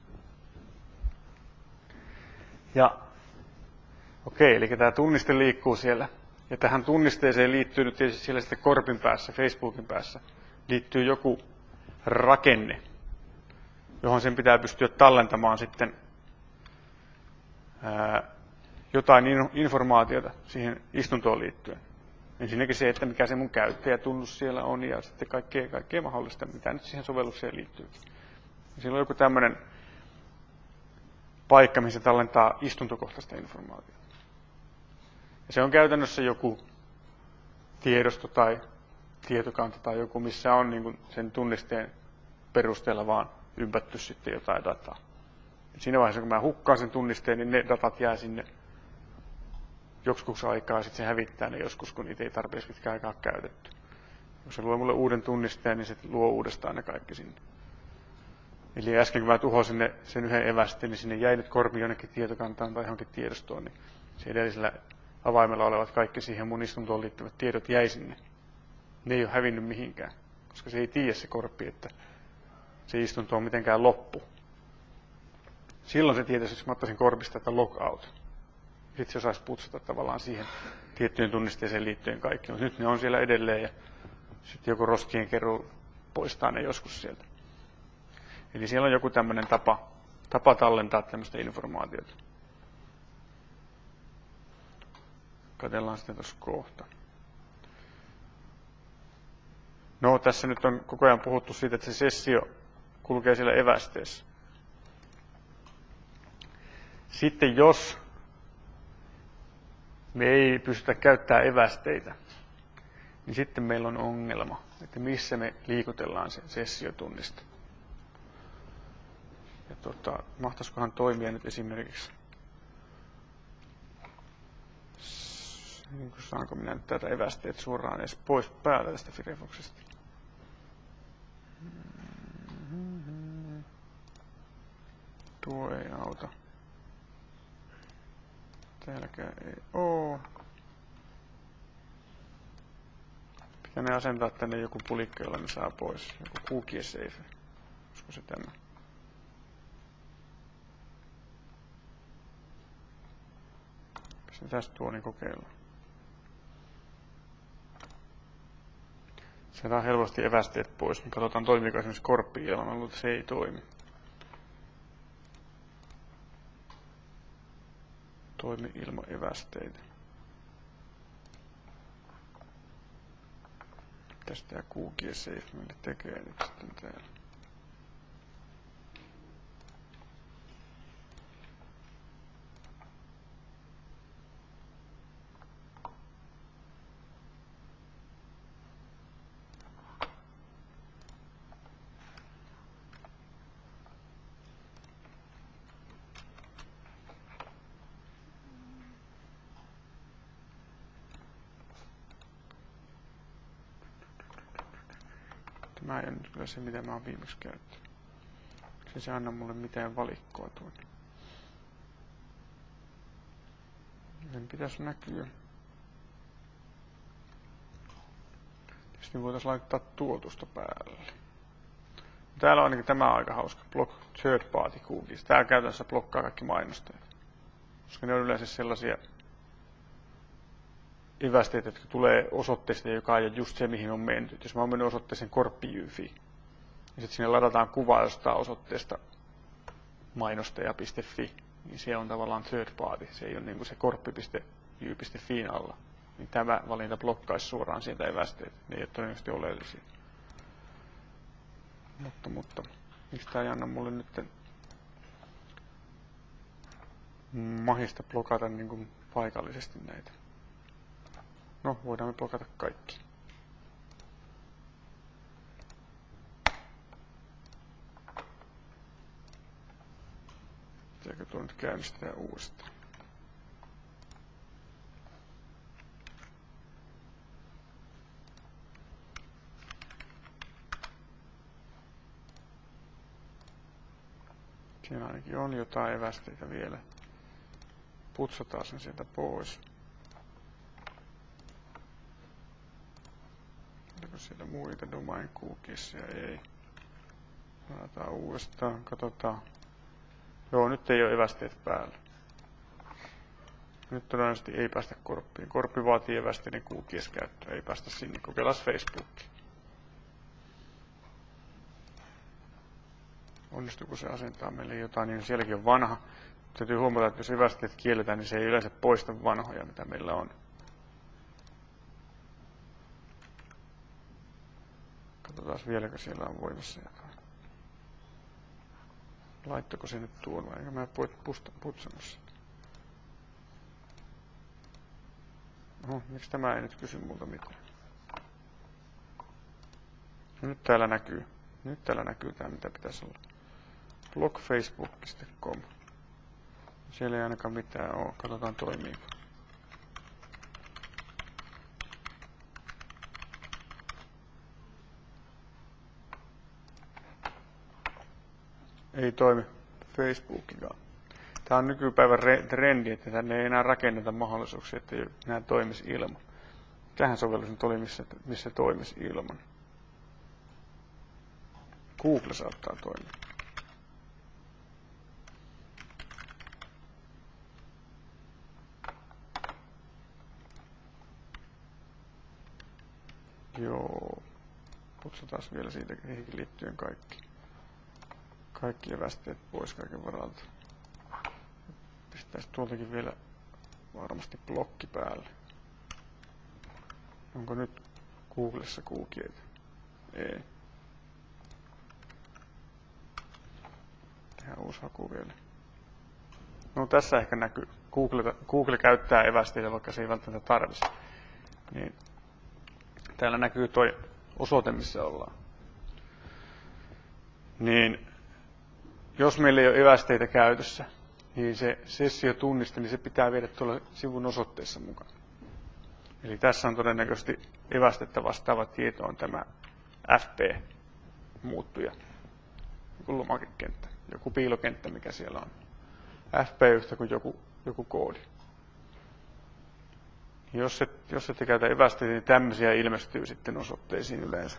[SPEAKER 1] Ja okei, eli tämä tunniste liikkuu siellä. Ja tähän tunnisteeseen liittyy nyt tietysti siellä sitten korpin päässä, Facebookin päässä, liittyy joku rakenne, johon sen pitää pystyä tallentamaan sitten ää, jotain informaatiota siihen istuntoon liittyen. Ensinnäkin se, että mikä se mun käyttäjätunnus siellä on ja sitten kaikkea, kaikkea mahdollista, mitä nyt siihen sovellukseen liittyy. Ja siellä on joku tämmöinen paikka, missä se tallentaa istuntokohtaista informaatiota. Ja se on käytännössä joku tiedosto tai tietokanta tai joku, missä on niin kuin sen tunnisteen perusteella vaan ympätty sitten jotain dataa. Ja siinä vaiheessa, kun mä hukkaan sen tunnisteen, niin ne datat jää sinne joskus aikaa ja sitten se hävittää ne joskus, kun niitä ei tarpeeksi pitkään aikaa käytetty. Jos se luo mulle uuden tunnisteen, niin se luo uudestaan ne kaikki sinne. Eli äsken kun mä tuhosin ne, sen yhden evästeen, niin sinne jäi nyt korpi jonnekin tietokantaan tai johonkin tiedostoon, niin se edellisellä avaimella olevat kaikki siihen mun istuntoon liittyvät tiedot jäi sinne. Ne ei ole hävinnyt mihinkään, koska se ei tiedä se korppi, että se istunto on mitenkään loppu. Silloin se tietäisi, jos mä ottaisin korpista, että logout. Sitten se osaisi putsata tavallaan siihen tiettyyn tunnisteeseen liittyen kaikki. Mutta nyt ne on siellä edelleen ja sitten joku roskien keruu poistaa ne joskus sieltä. Eli siellä on joku tämmöinen tapa, tapa tallentaa tämmöistä informaatiota. Katsellaan sitten tuossa kohta. No tässä nyt on koko ajan puhuttu siitä, että se sessio kulkee siellä evästeessä. Sitten jos me ei pystytä käyttämään evästeitä, niin sitten meillä on ongelma, että missä me liikutellaan se sessiotunniste. Ja tota, mahtaisikohan toimia nyt esimerkiksi, niin kuin saanko minä nyt tätä evästeet suoraan edes pois päältä tästä Firefoxista. Tuo ei auta. Täälläkään ei oo. Pitää ne asentaa tänne joku pulikka, jolla ne saa pois. Joku cookie safe. Olisiko se tämä? Tästä tuo niin kokeillaan. Saadaan helposti evästeet pois. Me katsotaan toimiiko esimerkiksi korppi ilman, mä luulen, että se ei toimi. Toimi ilman evästeitä. Mitäs tää cookie safe meille tekee nyt sitten täällä? Tämä ei ole nyt kyllä se, mitä mä oon viimeksi käyttänyt. Se se anna mulle mitään valikkoa tuonne. Sen pitäisi näkyä. Sitten voitaisiin laittaa tuotusta päälle. Täällä on ainakin tämä aika hauska. Block third party cookies. Tää käytännössä blokkaa kaikki mainostajat. Koska ne on yleensä sellaisia evästeitä, jotka tulee osoitteesta, joka on just se, mihin on menty. Jos mä oon mennyt osoitteeseen korppi.fi, niin sitten sinne ladataan kuva jostain osoitteesta mainostaja piste fi, niin se on tavallaan third party. Se ei ole niin kuin se korppi piste jy piste fi alla. Niin tämä valinta blokkaisi suoraan sieltä evästeet. Ne ei ole todennäköisesti oleellisia. Mutta, mutta, miksi tää ei anna mulle nyt mahista blokata niin kuin paikallisesti näitä? No, voidaan me blokata kaikki. Pitääkö tuo nyt käynnistää uudestaan? Siinä ainakin on jotain evästeitä vielä. Putsataan sen sieltä pois. Onko siellä muita domain cookiesia? Ei. Laitetaan uudestaan. Katsotaan. Joo, nyt ei ole evästeet päällä. Nyt todennäköisesti ei päästä korppiin. Korppi vaatii evästeiden cookies käyttöä. Ei päästä sinne. Kokeillaan Facebookia. Onnistuuko se asentaa meille jotain, niin sielläkin on vanha. Täytyy huomata, että jos evästeet kielletään, niin se ei yleensä poista vanhoja, mitä meillä on. Katsotaan vieläkö siellä on voimassa jotain. Laittako se nyt tuon vai enkä mä putsannut sitä? Oho, miksi tämä ei nyt kysy multa mitään? Nyt täällä näkyy. Nyt täällä näkyy tämä, mitä pitäisi olla. blog facebook piste com. Siellä ei ainakaan mitään ole. Katsotaan toimiiko. Ei toimi Facebookikaan. Tämä on nykypäivän trendi, että tänne ei enää rakenneta mahdollisuuksia, että nämä toimisi ilman. Tähän sovellus nyt oli, missä, missä toimisi ilman. Google saattaa toimia. Joo. Putsataan vielä siitä liittyen kaikki. Kaikki evästeet pois kaiken varalta. Pistäisi tuoltakin vielä varmasti blokki päälle. Onko nyt Googlessa kuukieita? Ei. Tehdään uusi haku vielä. No tässä ehkä näkyy. Google, Google käyttää evästeitä, vaikka se ei välttämättä tarvitsisi. Niin. Täällä näkyy toi osoite, missä ollaan. Niin, jos meillä ei ole evästeitä käytössä, niin se sessiotunniste, niin se pitää viedä tuolla sivun osoitteessa mukaan. Eli tässä on todennäköisesti evästettä vastaava tieto on tämä F P-muuttuja, joku lomakekenttä, joku piilokenttä, mikä siellä on. F P yhtä kuin joku, joku koodi. Jos et, jos ette käytä evästeitä, niin tämmöisiä ilmestyy sitten osoitteisiin yleensä.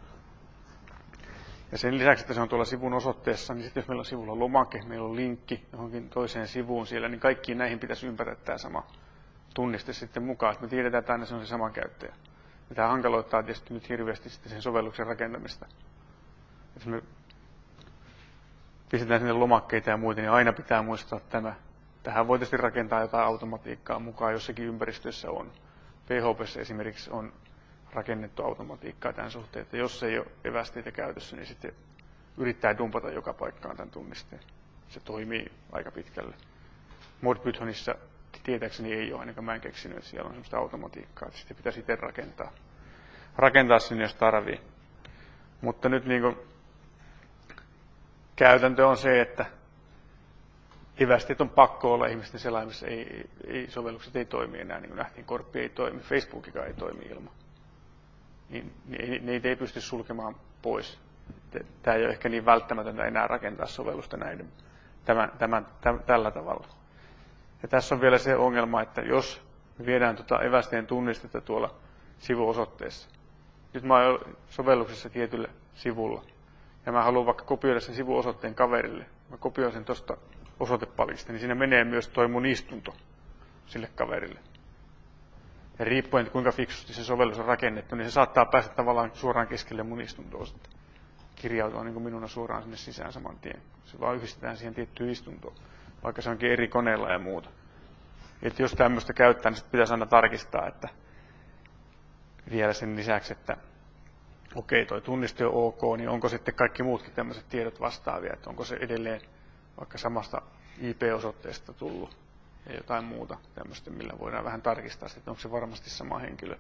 [SPEAKER 1] Ja sen lisäksi, että se on tuolla sivun osoitteessa, niin sitten jos meillä on sivulla lomake, meillä on linkki johonkin toiseen sivuun siellä, niin kaikkiin näihin pitäisi ympätä tämä sama tunniste sitten mukaan, että me tiedetään, että aina se on se sama käyttäjä. Ja tämä hankaloittaa tietysti nyt hirveästi sitten sen sovelluksen rakentamista. Jos me pistetään sinne lomakkeita ja muita, niin aina pitää muistaa tämä. Tähän voi tietysti rakentaa jotain automatiikkaa mukaan, jossakin ympäristössä on. P H P:ssä esimerkiksi on rakennettu automatiikkaa tämän suhteen, että jos ei ole evästeitä käytössä, niin sitten yrittää dumpata joka paikkaan tämän tunnisteen. Se toimii aika pitkälle. ModPythonissa tietääkseni ei ole, ainakaan mä en keksinyt, että siellä on sellaista automatiikkaa, että sitten pitäisi itse rakentaa. Rakentaa sinne, jos tarvii. Mutta nyt niin kuin käytäntö on se, että evästeet on pakko olla ihmisten selaimissa, ei, ei, sovellukset ei toimi enää, niin kuin nähtiin, korppi ei toimi, Facebookikaan ei toimi ilman. Niin, niin, niitä ei pysty sulkemaan pois. Tämä ei ole ehkä niin välttämätöntä enää rakentaa sovellusta näiden, tämän, tämän, tämän, tällä tavalla. Ja tässä on vielä se ongelma, että jos me viedään tuota evästeen tunnistetta tuolla sivuosoitteessa, nyt mä oon sovelluksessa tietyllä sivulla. Ja mä haluan vaikka kopioida sen sivuosoitteen kaverille. Mä kopioin sen tuosta osoitepalista, niin siinä menee myös toi mun istunto sille kaverille. Ja riippuen, että kuinka fiksusti se sovellus on rakennettu, niin se saattaa päästä tavallaan suoraan keskelle mun istuntoa sitten. Kirjautua niin kuin minuna suoraan sinne sisään saman tien. Se vaan yhdistetään siihen tiettyyn istuntoon, vaikka se onkin eri koneella ja muuta. Että jos tämmöistä käyttää, niin sitten pitäisi aina tarkistaa, että vielä sen lisäksi, että okei, toi tunniste on ok, niin onko sitten kaikki muutkin tämmöiset tiedot vastaavia, että onko se edelleen vaikka samasta I P-osoitteesta tullut ja jotain muuta tämmöistä, millä voidaan vähän tarkistaa, että onko se varmasti sama henkilö.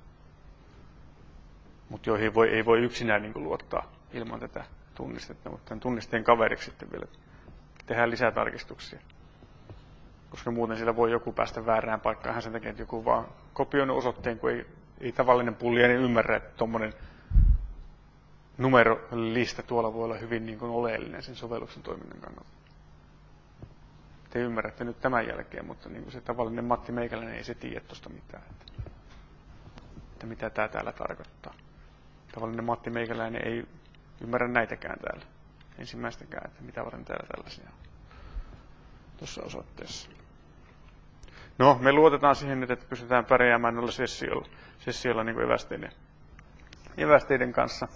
[SPEAKER 1] Mutta joihin voi, ei voi yksinään niin kuin luottaa ilman tätä tunnistetta, mutta tämän tunnisteen kaveriksi sitten vielä tehdään lisää tarkistuksia. Koska muuten sillä voi joku päästä väärään paikkaan sen takia, että joku vaan kopioinut osoitteen, kun ei, ei tavallinen pulliainen ymmärrä, että tuommoinen numerolista tuolla voi olla hyvin niin kuin oleellinen sen sovelluksen toiminnan kannalta. Te ymmärrätte nyt tämän jälkeen, mutta niin kuin se tavallinen Matti Meikäläinen ei se tiedä tuosta mitään, että, että mitä tämä täällä tarkoittaa. Tavallinen Matti Meikäläinen ei ymmärrä näitäkään täällä, ensimmäistäkään, että mitä varten täällä tällaisia on tuossa osoitteessa. No, me luotetaan siihen nyt, että pystytään pärjäämään noilla sessioilla, sessioilla niin kuin evästeiden, evästeiden kanssa.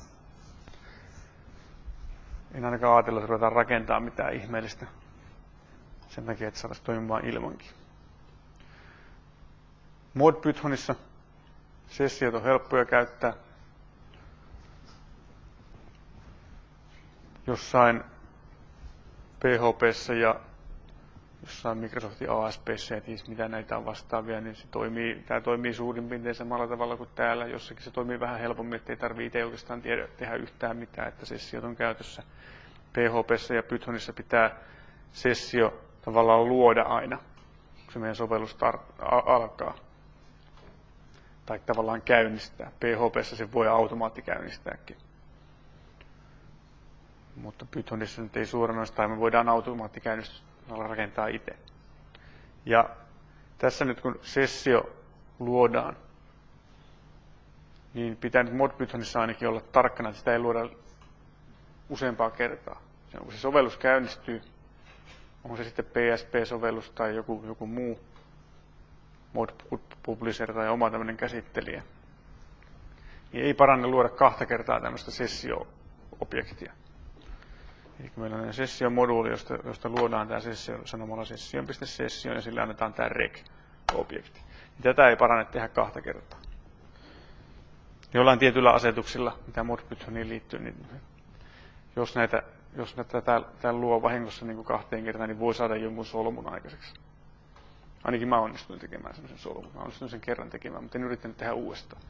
[SPEAKER 1] En ainakaan ajatella, että ruvetaan rakentamaan mitään ihmeellistä sen takia, että saataisiin toimimaan ilmankin. ModPythonissa sessiot on helppoja käyttää. Jossain P H P:ssä ja jossain Microsoftin A S P:ssä ja ties mitä näitä on vastaavia, niin se toimii, tämä toimii suurin piirtein samalla tavalla kuin täällä. Jossakin se toimii vähän helpommin, ettei tarvitse itse oikeastaan tiedä, tehdä yhtään mitään, että sessiot on käytössä. P H P:ssä ja Pythonissa pitää sessio tavallaan luoda aina, kun se meidän sovellus tar- alkaa. Tai tavallaan käynnistää. P H P:ssä se voi automaattikäynnistääkin. Mutta Pythonissa nyt ei suoranaisesti, me voidaan automaattikäynnistys rakentaa itse. Ja tässä nyt kun sessio luodaan, niin pitää nyt ModPythonissa ainakin olla tarkkana, että sitä ei luoda useampaa kertaa. Kun se sovellus käynnistyy, on se sitten P S P-sovellus tai joku, joku muu ModPublicer tai oma tämmöinen käsittelijä, niin ei paranne luoda kahta kertaa tämmöistä sessio-objektia. Eli meillä on sessio-moduuli, josta, josta luodaan tämä sessio sanomalla session.session ja sille annetaan tämä rec-objekti. Tätä ei paranne tehdä kahta kertaa. Jollain tietyillä asetuksilla, mitä ModPythoniin liittyy, niin jos näitä, jos näitä tämä luo vahingossa niin kuin kahteen kertaan, niin voi saada jonkun solmun aikaiseksi. Ainakin mä onnistuin tekemään sellaisen solmun. Mä onnistuin sen kerran tekemään, mutta en yrittänyt tehdä uudestaan.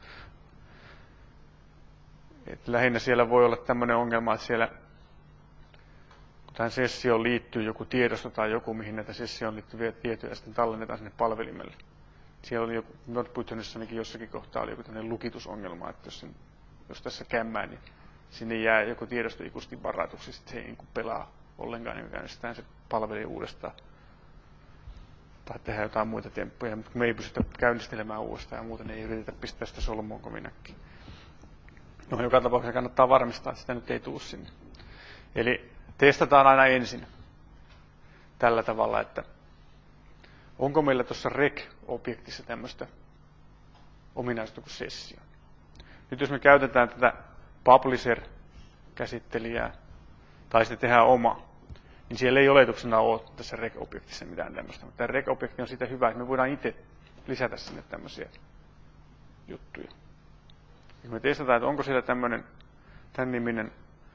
[SPEAKER 1] Et lähinnä siellä voi olla tämmöinen ongelma, että siellä kun tähän sessioon liittyy joku tiedosto tai joku, mihin näitä sessioon liittyviä tietoja sitten tallennetaan sinne palvelimelle. Siellä oli joku, ModPythonissa ainakin jossakin kohtaa oli joku tämmöinen lukitusongelma, että jos, sen, jos tässä kämmää, niin sinne jää joku tiedosto ikuisesti varatuksi, sitten se ei niin kuin pelaa ollenkaan, niin käynnistetään se palveli uudestaan. Tai tehdään jotain muita temppuja, mutta me ei pystytä käynnistelemään uudestaan ja muuten ei yritetä pistää sitä solmuun kominakkiin. No, joka tapauksessa kannattaa varmistaa, että sitä nyt ei tule sinne. Eli testataan aina ensin tällä tavalla, että onko meillä tuossa rec-objektissa tämmöistä ominaisuutta kuin sessio. Nyt jos me käytetään tätä publisher-käsittelijää tai sitten tehdään oma, niin siellä ei oletuksena ole tässä rec-objektissa mitään tämmöistä. Mutta tämä rec-objekti on siitä hyvä, että me voidaan itse lisätä sinne tämmöisiä juttuja. Ja me testataan, että onko siellä tämmöinen tämän niminen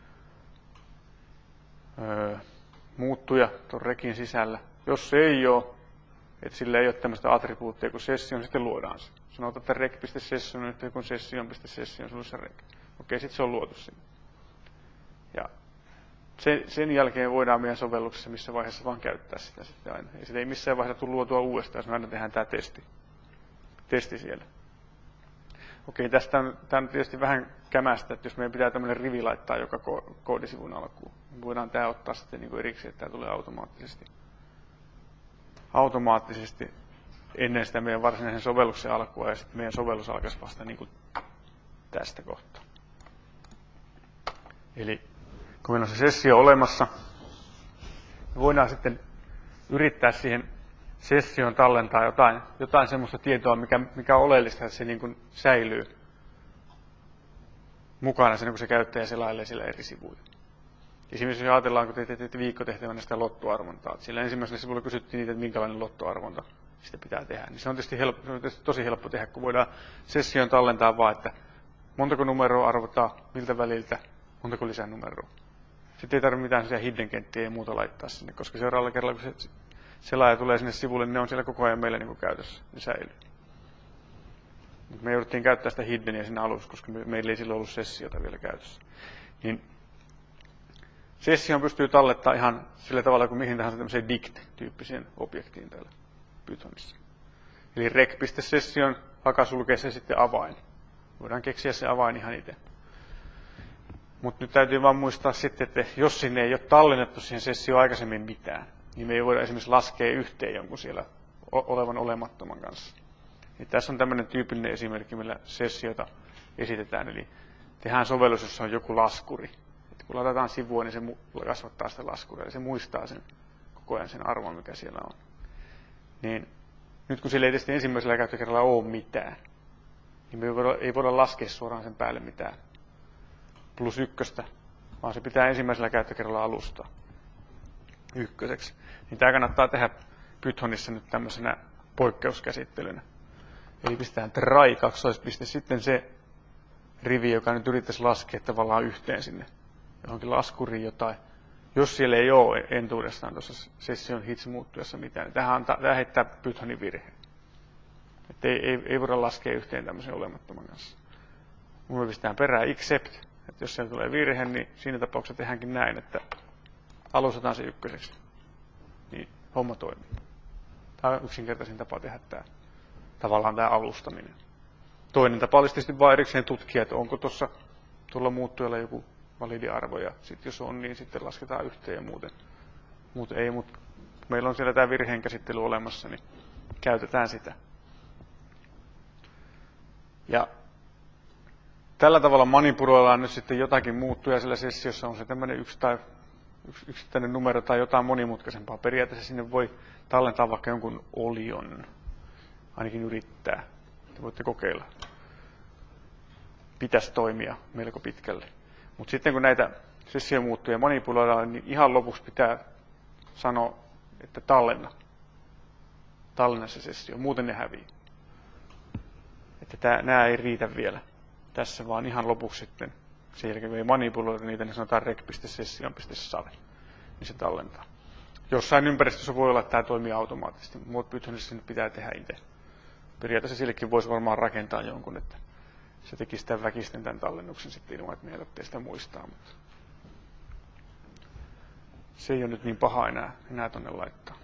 [SPEAKER 1] öö, muuttuja tuon rekin sisällä. Jos se ei ole, että sillä ei ole tämmöistä attribuuttia kuin session, sitten luodaan se. Sanotaan, että rec.session, että kun session.session, se on se rec. Okei, sitten se on luotu sinne. Ja sen, sen jälkeen voidaan meidän sovelluksessa missä vaiheessa vaan käyttää sitä sitten aina. Ja sitä ei missään vaiheessa tule luotua uudestaan, jos me aina tehdään tämä testi. Testi siellä. Okei, tästä on, tämä on tietysti vähän kämästä, että jos meidän pitää tämmöinen rivi laittaa joka koodisivun alkuun, niin voidaan tämä ottaa sitten niin kuin erikseen, että tämä tulee automaattisesti. automaattisesti ennen sitä meidän varsinaisen sovelluksen alkua ja sitten meidän sovellus alkaisi vasta niin kuin tästä kohtaa. Eli kun meillä on se sessio olemassa, me voidaan sitten yrittää siihen sessioon tallentaa jotain, jotain semmoista tietoa, mikä, mikä on oleellista, että se niin kuin säilyy mukana sen, kun se käyttäjä selailee sillä eri sivuilla. Esimerkiksi jos ajatellaan, kun te teette viikkotehtävänä sitä lottoarvontaa, sillä ensimmäisellä sivulla kysyttiin niitä, että minkälainen lottoarvonta sitä pitää tehdä. Niin se on tietysti, helppo, se on tietysti tosi helppo tehdä, kun voidaan sessioon tallentaa vaan, että montako numeroa arvotaan, miltä väliltä, montako lisänumeroa. Sitten ei tarvitse mitään sellaisia hidden kenttiä ja muuta laittaa sinne, koska seuraavalla kerralla, kun se selaaja tulee sinne sivulle, niin ne on siellä koko ajan meillä niin kuin käytössä, ne säilyy. Me jouduttiin käyttää sitä hiddeniä siinä alussa, koska me, meillä ei silloin ollut sessiota vielä käytössä. Niin session pystyy tallettaa ihan sillä tavalla kuin mihin tahansa tämmöiseen dict-tyyppiseen objektiin täällä Pythonissa. Eli rec.session hakasulkee se sitten avain. Voidaan keksiä se avain ihan itse. Mutta nyt täytyy vaan muistaa sitten, että jos sinne ei ole tallennettu siihen sessioon aikaisemmin mitään, niin me ei voida esimerkiksi laskea yhteen jonkun siellä olevan olemattoman kanssa. Niin tässä on tämmöinen tyypillinen esimerkki, millä sessiota esitetään. Eli tehdään sovellus, jossa on joku laskuri. Et kun laitetaan sivua, niin se kasvattaa sitä laskuria. Eli se muistaa sen koko ajan sen arvon, mikä siellä on. Niin nyt kun sillä ei tietysti ensimmäisellä käyttökerralla ole mitään, niin me ei voida, ei voida laskea suoraan sen päälle mitään plus ykköstä, vaan se pitää ensimmäisellä käyttökerralla alustaa ykköseksi. Niin tämä kannattaa tehdä Pythonissa nyt tämmöisenä poikkeuskäsittelynä. Eli pistetään try kaksoispiste sitten se rivi, joka nyt yrittäisi laskea tavallaan yhteen sinne johonkin laskuriin jotain. Jos siellä ei ole entuudestaan tuossa session hits muuttujassa mitään, niin tähän, antaa, tähän heittää Pythonin virhe. Että ei, ei, ei voida laskea yhteen tämmöisen olemattoman kanssa. Mun me pistetään perään except, että jos siellä tulee virhe, niin siinä tapauksessa tehdäänkin näin, että alustetaan se ykköseksi. Niin homma toimii. Tämä on yksinkertaisin tapa tehdä tämä, tavallaan tämä alustaminen. Toinen tapa olisi tietysti vain erikseen tutkia, että onko tuossa tuolla muuttujalla joku validi arvo, ja sitten jos on, niin sitten lasketaan yhteen ja muuten, muuten ei, mutta meillä on siellä tämä virheen käsittely olemassa, niin käytetään sitä. Ja tällä tavalla manipuloidaan nyt sitten jotakin muuttuja siellä sessiossa, on se tämmöinen yksi tai yksi yksittäinen numero tai jotain monimutkaisempaa. Periaatteessa sinne voi tallentaa vaikka jonkun olion, ainakin yrittää. Te voitte kokeilla. Pitäisi toimia melko pitkälle. Mutta sitten kun näitä sessiomuuttuja manipuloidaan, niin ihan lopuksi pitää sanoa, että tallenna. Tallenna se sessio, muuten ne hävii. Että nämä ei riitä vielä tässä, vaan ihan lopuksi sitten, sen jälkeen kun ei manipuloida niitä, niin sanotaan rec.session.save, niin se tallentaa. Jossain ympäristössä voi olla, että tämä toimii automaattisesti, mutta Pythonissa nyt pitää tehdä itse. Periaatteessa sillekin voisi varmaan rakentaa jonkun, että se teki sitä väkisten tämän tallennuksen sitten ilman, että meidän tarvitsee sitä muistaa. Mutta se ei ole nyt niin paha enää, enää tuonne laittaa.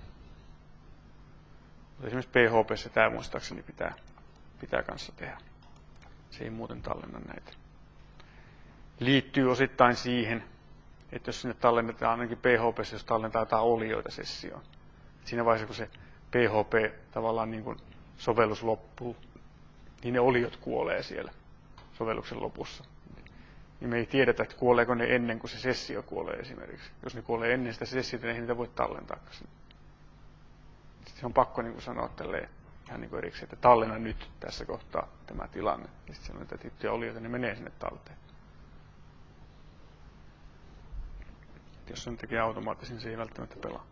[SPEAKER 1] Mutta esimerkiksi P H P:ssä tämä muistaakseni pitää, pitää kanssa tehdä. Se ei muuten tallenna näitä. Liittyy osittain siihen, että jos sinne tallennetaan ainakin P H P:ssä, jos tallentaa jotain olioita sessioon. Siinä vaiheessa, kun se P H P tavallaan niin kuin sovellus loppuu, niin ne oliot kuolee siellä sovelluksen lopussa. Niin me ei tiedetä, että kuoleeko ne ennen kuin se sessio kuolee esimerkiksi. Jos ne kuolee ennen sitä sessiota, niin ei niitä voi tallentaa. Se on pakko niin kuin sanoa tälleen ihan niin kuin erikseen, että tallenna nyt tässä kohtaa tämä tilanne. Ja sitten siellä on niitä tiettyjä olioita, ne menee sinne talteen. Et jos sen tekee automaattisesti, niin se ei välttämättä pelaa.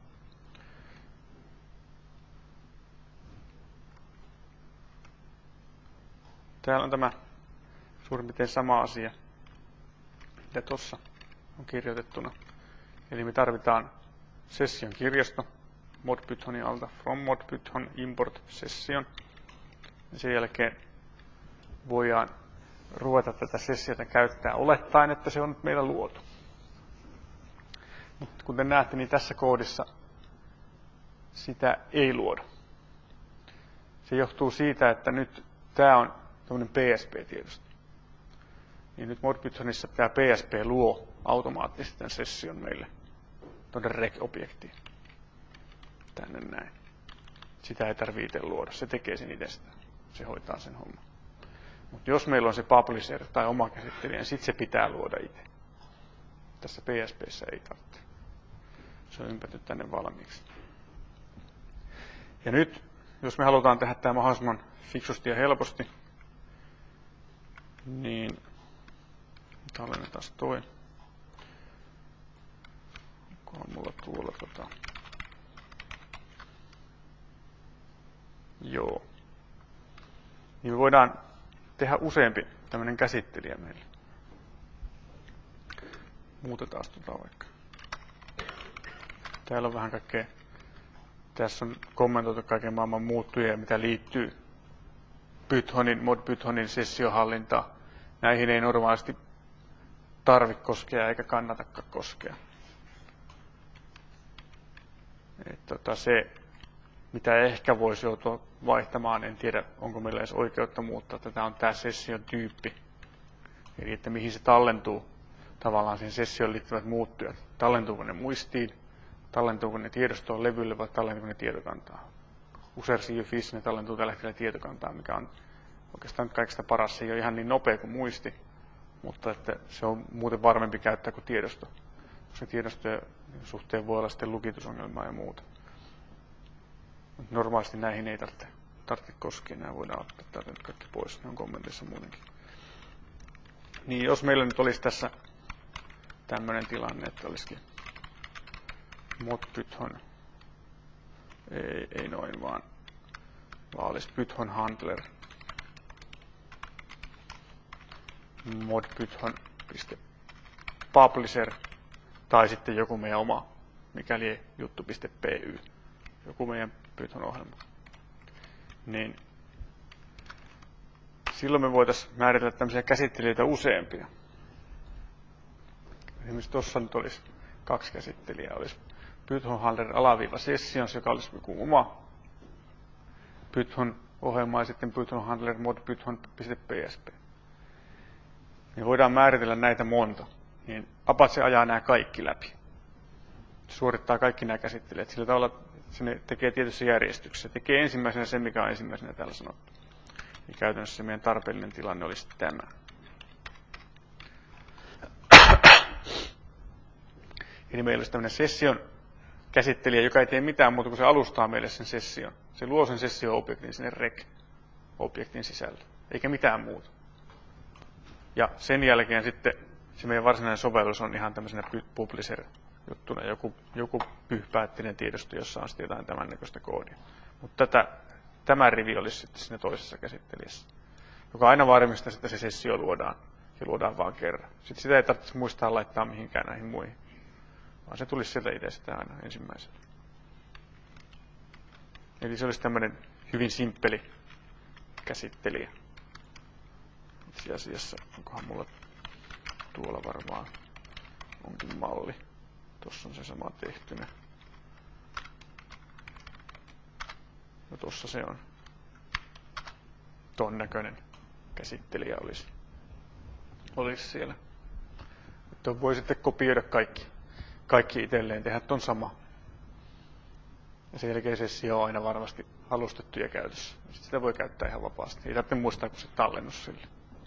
[SPEAKER 1] Täällä on tämä suurin piirtein sama asia, mitä tuossa on kirjoitettuna. Eli me tarvitaan session kirjasto modpythonin alta, from modpython import session. Ja sen jälkeen voidaan ruveta tätä sessiota käyttää olettaen, että se on nyt meillä luotu. Mutta kuten näette, niin tässä koodissa sitä ei luoda. Se johtuu siitä, että nyt tämä on tämmöinen P S P-tiedosto. Niin nyt modpythonissa tämä P S P luo automaattisesti tämän session meille tuonne rec-objektiin. Tänne näin. Sitä ei tarvitse itse luoda. Se tekee sen itsestään. Se hoitaa sen homman. Mutta jos meillä on se publisher tai oma käsittelijä, niin sitten se pitää luoda itse. Tässä P S P:ssä ei tarvitse. Se on ympätty tänne valmiiksi. Ja nyt, jos me halutaan tehdä tämä mahdollisimman fiksusti ja helposti, niin tallennetaan toi. Onkohan mulla tuolla tota... Joo. Niin me voidaan tehdä useampi tämmöinen käsittelijä meille. Muutetaan tota vaikka. Täällä on vähän kaikkea. Tässä on kommentoitu kaiken maailman muuttujia, mitä liittyy Pythonin, mod Pythonin sessiohallintaan. Näihin ei normaalisti tarvitse koskea eikä kannatakaan koskea. Et tota se, mitä ehkä voisi joutua vaihtamaan, en tiedä onko meillä edes oikeutta muuttaa. Tätä on tämä session tyyppi. Eli että mihin se tallentuu, tavallaan siihen sessioon liittyvät muuttujat. Tallentuuko ne muistiin, tallentuuko ne tiedostoon levylle vai tallentuuko ne tietokantaan. Usersio-Fish ne tallentuu tällä hetkellä tietokantaan, mikä on oikeastaan kaikista paras. Se ei ole ihan niin nopea kuin muisti, mutta että se on muuten varmempi käyttää kuin tiedosto. Koska tiedostojen suhteen voi olla sitten lukitusongelmaa ja muuta. Normaalisti näihin ei tarvitse, tarvitse koskea, nämä voidaan ottaa täältä nyt kaikki pois, ne on kommenteissa muutenkin. Niin jos meillä nyt olisi tässä tämmöinen tilanne, että olisikin mod Python, ei, ei noin vaan, vaan olisi Python handler, mod Python.publisher tai sitten joku meidän oma, mikäli ei juttu.py, joku meidän Python-ohjelma. Niin silloin me voitaisiin määritellä tämmöisiä käsittelijöitä useampia. Esimerkiksi tuossa nyt olisi kaksi käsittelijää. Olisi Python handler alaviiva sessions, joka olisi joku oma Python-ohjelma ja sitten Python handler mod python.psp. Niin voidaan määritellä näitä monta. Niin Apache ajaa nämä kaikki läpi. Suorittaa kaikki nämä käsittelijät. Sillä tavalla se ne tekee tietyssä järjestyksessä. Tekee ensimmäisenä se, mikä on ensimmäisenä täällä sanottu. Ja käytännössä se meidän tarpeellinen tilanne olisi tämä. Eli meillä olisi tämmöinen session käsittelijä, joka ei tee mitään muuta kuin se alustaa meille sen session. Se luo sen sessio-objektin sinne rec-objektin sisälle, eikä mitään muuta. Ja sen jälkeen sitten se meidän varsinainen sovellus on ihan tämmöisenä publisher-juttuna, joku, joku pyhpäättinen tiedosto, jossa on sitten jotain tämän näköistä koodia. Mutta tätä, tämä rivi olisi sitten siinä toisessa käsittelijässä, joka aina varmistaa, että se sessio luodaan ja luodaan vaan kerran. Sitten sitä ei tarvitse muistaa laittaa mihinkään näihin muihin, vaan se tulisi sieltä itse aina ensimmäisenä. Eli se olisi tämmöinen hyvin simppeli käsittelijä. Itse asiassa, onkohan mulla tuolla varmaan onkin malli. Tuossa on se sama tehtynä. No tuossa se on. Ton näköinen käsittelijä olisi, olisi siellä. Tuon voi sitten kopioida kaikki, kaikki itselleen, tehdä ton sama. Ja sen jälkeen sessio on aina varmasti alustettu ja käytössä. Sitten sitä voi käyttää ihan vapaasti. Ei tarvitse muistaa, kun se tallennus sille.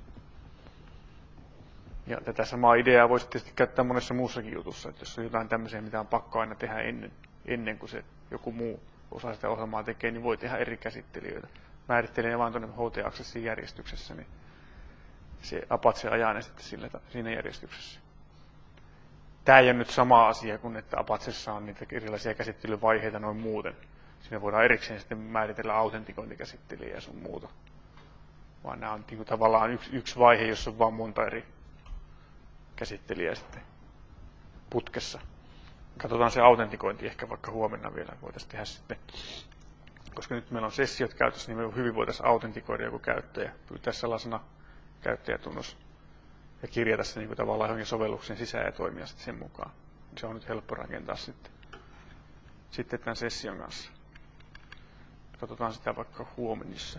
[SPEAKER 1] Ja tätä samaa ideaa voisi tietysti käyttää monessa muussakin jutussa, että jos on jotain tämmöisiä, mitä on pakko aina tehdä ennen, ennen kuin se joku muu osa sitä ohjelmaa tekee, niin voi tehdä eri käsittelijöitä. Määrittelee ne vaan tuonne H T-aksessin järjestyksessä, niin se Apache ajaa ne sitten sillä, siinä järjestyksessä. Tämä ei ole nyt sama asia kuin, että Apachessa on niitä erilaisia käsittelyvaiheita noin muuten. Siinä voidaan erikseen sitten määritellä autentikointikäsittelijä ja sun muuta. Vaan nämä on niin kuin tavallaan yksi, yksi vaihe, jossa on vaan monta eri käsittelijää sitten putkessa. Katsotaan se autentikointi ehkä vaikka huomenna vielä. Voitaisiin tehdä sitten, koska nyt meillä on sessiot käytössä, niin me hyvin voitaisiin autentikoida joku käyttäjä. Pyytää sellaisena käyttäjätunnus ja kirjata se niin kuin tavallaan johonkin sovelluksen sisään ja toimia sitten sen mukaan. Se on nyt helppo rakentaa sitten, sitten tämän session kanssa. Katsotaan sitä vaikka huomenissa.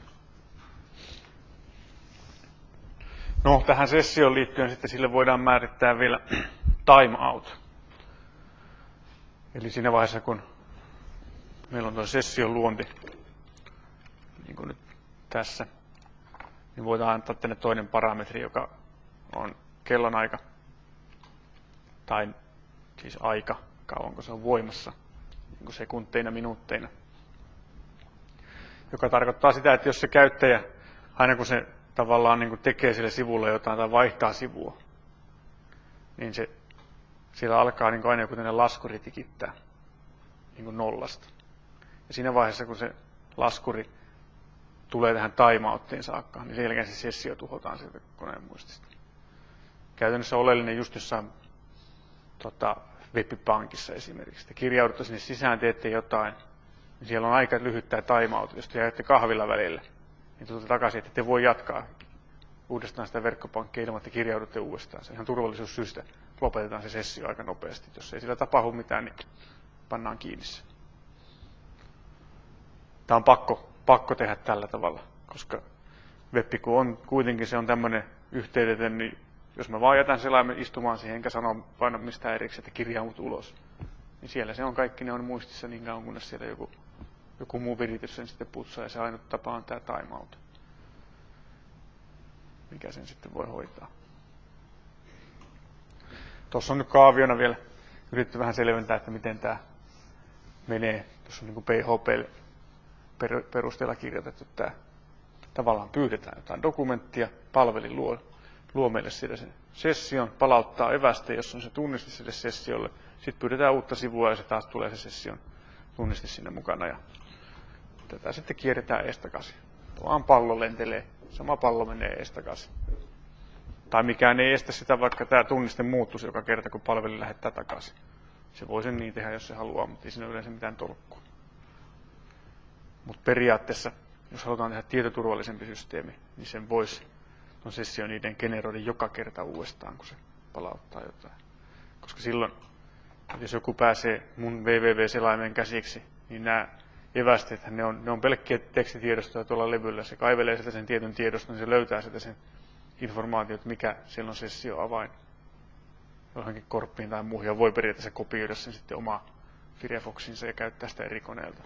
[SPEAKER 1] No, tähän sessioon liittyen sitten sille voidaan määrittää vielä timeout. Eli siinä vaiheessa, kun meillä on tuo session luonti, niin kuin nyt tässä, niin voidaan antaa tänne toinen parametri, joka on kellonaika, tai siis aika, kauanko se on voimassa, niin kuin sekunteina, minuutteina. Joka tarkoittaa sitä, että jos se käyttäjä, aina kun se tavallaan niin kuin tekee sille sivulle jotain tai vaihtaa sivua, niin se, siellä alkaa niin kuin aina joku tämmöinen laskuri tikittää niin kuin nollasta. Ja siinä vaiheessa, kun se laskuri tulee tähän timeouttiin saakka, niin sen jälkeen se sessio tuhotaan sieltä koneen muistista. Käytännössä oleellinen just jossain tota, web-pankissa esimerkiksi. Te kirjaudutte sinne sisään, teette jotain, niin siellä on aika lyhyt tämä timeout. Jos te jäätte kahvilla välillä, niin tulette takaisin, että te voi jatkaa uudestaan sitä verkkopankkia ilman, että kirjaudutte uudestaan. Se ihan turvallisuussyistä lopetetaan se sessio aika nopeasti. Jos ei sillä tapahdu mitään, niin pannaan kiinni se. Tämä on pakko, pakko tehdä tällä tavalla, koska web, kun on kuitenkin se on tämmöinen yhteydetön, niin jos mä vaan jätän selaimen istumaan siihen, enkä sano paina mistään erikseen, että kirjaamut ulos, niin siellä se on kaikki, ne on muistissa niin kauan, kunnes siellä joku, joku muu viritys sen sitten putsaa, ja se ainut tapa on tämä timeout, mikä sen sitten voi hoitaa. Tuossa on nyt kaaviona vielä yritetty vähän selventää, että miten tämä menee. Tuossa on niin kuin P H P perusteella kirjoitettu tämä. Tavallaan pyydetään jotain dokumenttia, palvelin luo, luo meille siitä sen session, palauttaa eväste, jos on se tunniste sille sessiolle. Sitten pyydetään uutta sivua ja se taas tulee se session tunniste sinne mukana. Ja tätä sitten kierretään estakaisin. Vaan pallo lentelee, sama pallo menee estakaisin. Tai mikään ei estä sitä, vaikka tämä tunniste muuttuisi joka kerta, kun palvelu lähettää takaisin. Se voi sen niin tehdä, jos se haluaa, mutta ei siinä ole yleensä mitään tolkkua. Mutta periaatteessa, jos halutaan tehdä tietoturvallisempi systeemi, niin sen voisi on sessio niiden generoida joka kerta uudestaan, kun se palauttaa jotain. Koska silloin, jos joku pääsee mun www-selaimeen käsiksi, niin nämä evästeet, ne on, ne on pelkkiä tekstitiedostoja tuolla levyllä. Se kaivelee sitä sen tietyn tiedoston, niin se löytää sitä sen informaatio, että mikä siellä on sessio-avain johonkin korppiin tai muuhun, ja voi periaatteessa kopioida sen sitten oma Firefoxinsa ja käyttää sitä eri koneelta.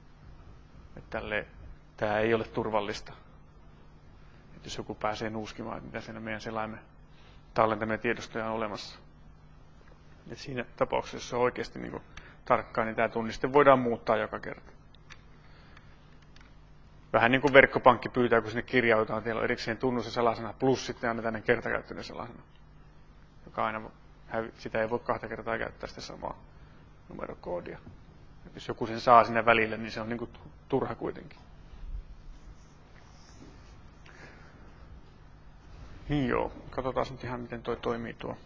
[SPEAKER 1] Tämä ei ole turvallista. Et jos joku pääsee nuuskimaan, että mitä siinä meidän selaimen tallentamia tiedostoja on olemassa. Et siinä tapauksessa, jos se on oikeasti niin kuin tarkkaa, niin tämä tunniste voidaan muuttaa joka kerta. Vähän niin kuin verkkopankki pyytää, kun sinne kirjautaan, teillä on erikseen tunnus ja salasana, plus sitten annetaan ne kertakäyttöinen salasana, joka aina, sitä ei voi kahta kertaa käyttää sitä samaa numerokoodia. Et jos joku sen saa sinne välille, niin se on niin kuin turha kuitenkin. Niin joo, katsotaan nyt ihan miten toi toimii tuo.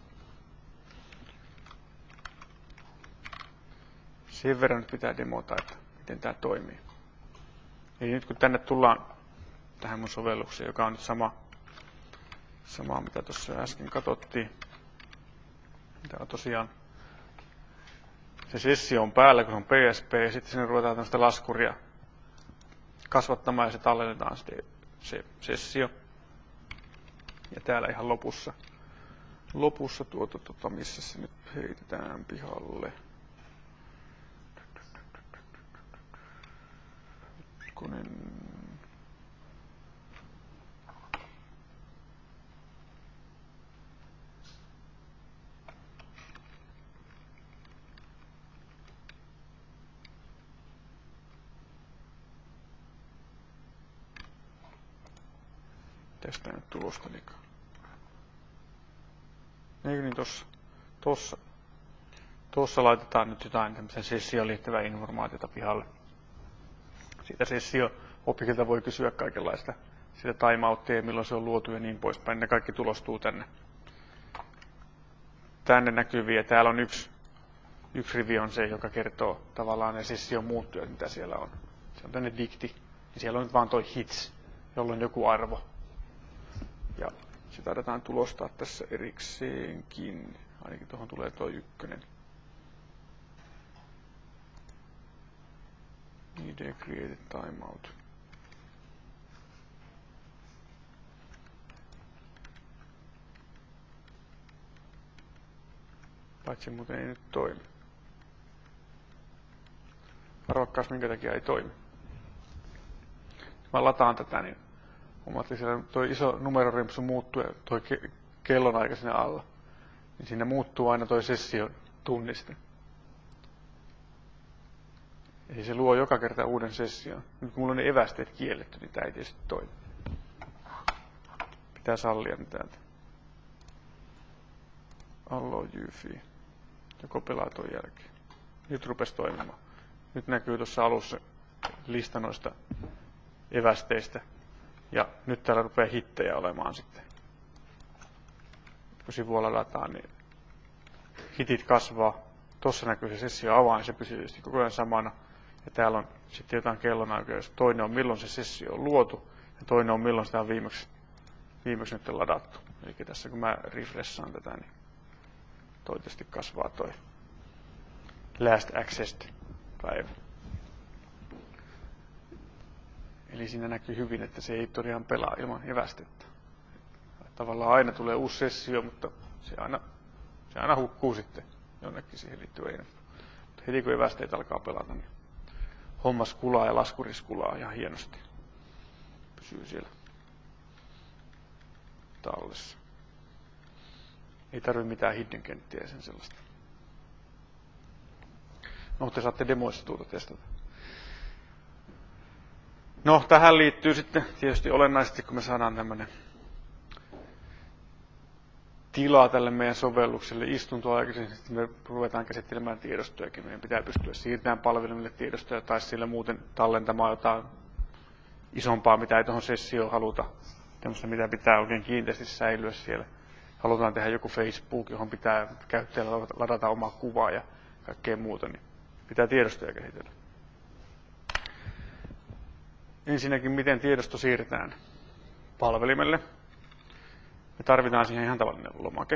[SPEAKER 1] Sen verran nyt pitää demota, että miten tämä toimii. Eli nyt kun tänne tullaan tähän mun sovellukseen, joka on nyt sama, sama mitä tuossa äsken katsottiin. Täällä tosiaan se sessio on päällä, kun on P S P, ja sitten sinne ruvetaan tämmöistä laskuria kasvattamaan, ja se tallennetaan sitten se sessio. Ja täällä ihan lopussa, lopussa tuota, tuota, missä se nyt heitetään pihalle. Kunen. Tästä nyt tulosta liikaa. Eikö niin tossa, tossa, tossa laitetaan nyt jotain tämmöisen sessioon liittyvää informaatiota pihalle. Siitä sessio-opikilta voi kysyä kaikenlaista, sitä timeouttia, milloin se on luotu ja niin poispäin. Ne kaikki tulostuu tänne, tänne näkyviin. Täällä on yksi, yksi rivi on se, joka kertoo tavallaan ne session muuttujat, mitä siellä on. Se on tänne dikti, niin siellä on nyt vaan toi hits, jolla on joku arvo. Ja se taidetaan tulostaa tässä erikseenkin. Ainakin tuohon tulee tuo ykkönen. Need created timeout. Paitsi muuten ei nyt toimi. Arvokkaas minkä takia ei toimi. Mä lataan tätä, niin Huomaattiin siellä tuo iso numerorimpsu muuttuu ja tuo ke- kellonaika siinä alla. Niin siinä muuttuu aina tuo session tunniste. Eli se luo joka kerta uuden session. Nyt kun mulla on ne evästeet kielletty, niin tää ei tietysti toimi. Pitää sallia ne täältä. Allow Jyfi. Joko pelaa tuon jälkeen. Nyt rupesi toimimaan. Nyt näkyy tuossa alussa lista noista evästeistä. Ja nyt täällä rupeaa hittejä olemaan sitten. Kun sivua ladataan, niin hitit kasvaa. Tuossa näkyy se sessio avain, se pysyy tietysti koko ajan samana. Ja täällä on sitten jotain kellonaikoja, jos toinen on milloin se sessio on luotu ja toinen on milloin sitä on viimeksi, viimeksi nyt ladattu. Eli tässä kun mä refreshaan tätä, niin toi tietysti kasvaa toi last accessed päivä. Eli siinä näkyy hyvin, että se ei todella pelaa ilman evästettä. Tavallaan aina tulee uusi sessio, mutta se aina, se aina hukkuu sitten jonnekin siihen liittyvään info. Heti kun evästeet alkaa pelata, niin hommas kulaa ja laskuris kulaa ihan hienosti. Pysyy siellä tallessa. Ei tarvitse mitään hidden kenttiä ja sen sellaista. No, te saatte demoissa tuota testata. No, tähän liittyy sitten tietysti olennaisesti, kun me saadaan tämmöinen tilaa tälle meidän sovellukselle istuntoaikaisen, niin sitten me ruvetaan käsittelemään tiedostojakin. Meidän pitää pystyä siirtämään palvelimille tiedostoja tai sillä muuten tallentamaan jotain isompaa, mitä ei tuohon sessioon haluta. Tämmöistä, mitä pitää oikein kiinteästi säilyä siellä. Halutaan tehdä joku Facebook, johon pitää käyttäjällä ladata omaa kuvaa ja kaikkea muuta, niin pitää tiedostoja käsitellä. Ensinnäkin, miten tiedosto siirretään palvelimelle. Me tarvitaan siihen ihan tavallinen lomake.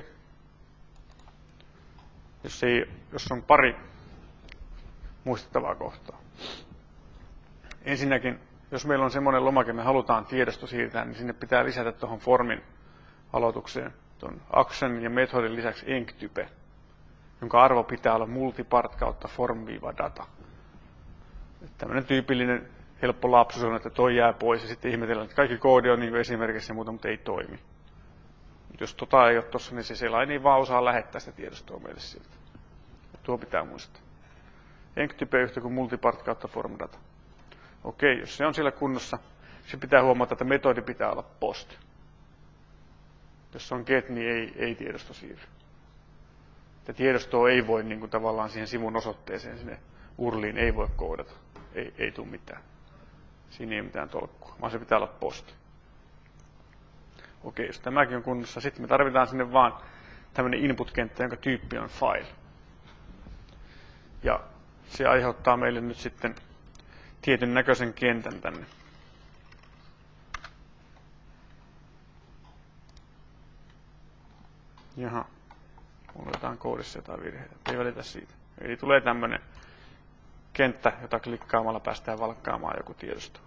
[SPEAKER 1] Jos, ei, jos on pari muistettavaa kohtaa. Ensinnäkin, jos meillä on semmoinen lomake, me halutaan tiedosto siirtää, niin sinne pitää lisätä tuohon formin aloitukseen tuon action ja methodin lisäksi enc-type, jonka arvo pitää olla multipart kautta form-data. Tämmöinen tyypillinen helppo lapsus on, että toi jää pois ja sitten ihmetellään, että kaikki koodi on niin kuin esimerkissä ja muuta, mutta ei toimi. Jos tota ei ole tuossa, niin se selain ei vaan osaa lähettää sitä tiedostoa meille sieltä. Ja tuo pitää muistaa. Enc-type yhtä kuin multipart kautta form-data. Okei, jos se on siellä kunnossa, se pitää huomata, että metodi pitää olla post. Jos on get, niin ei, ei tiedosto siirry. Ja tiedostoa ei voi niin kuin tavallaan siihen sivun osoitteeseen, sinne urliin ei voi koodata. Ei, ei tule mitään. Siinä ei mitään tolkkua, vaan se pitää olla post. Okei, jos tämäkin on kunnossa, sitten me tarvitaan sinne vaan tämmöinen input-kenttä, jonka tyyppi on file. Ja se aiheuttaa meille nyt sitten tietyn näköisen kentän tänne. Jaha, mulla on jotain koodissa jotain virheitä, ei välitä siitä. Eli tulee tämmöinen kenttä, jota klikkaamalla päästään valkkaamaan joku tiedosto.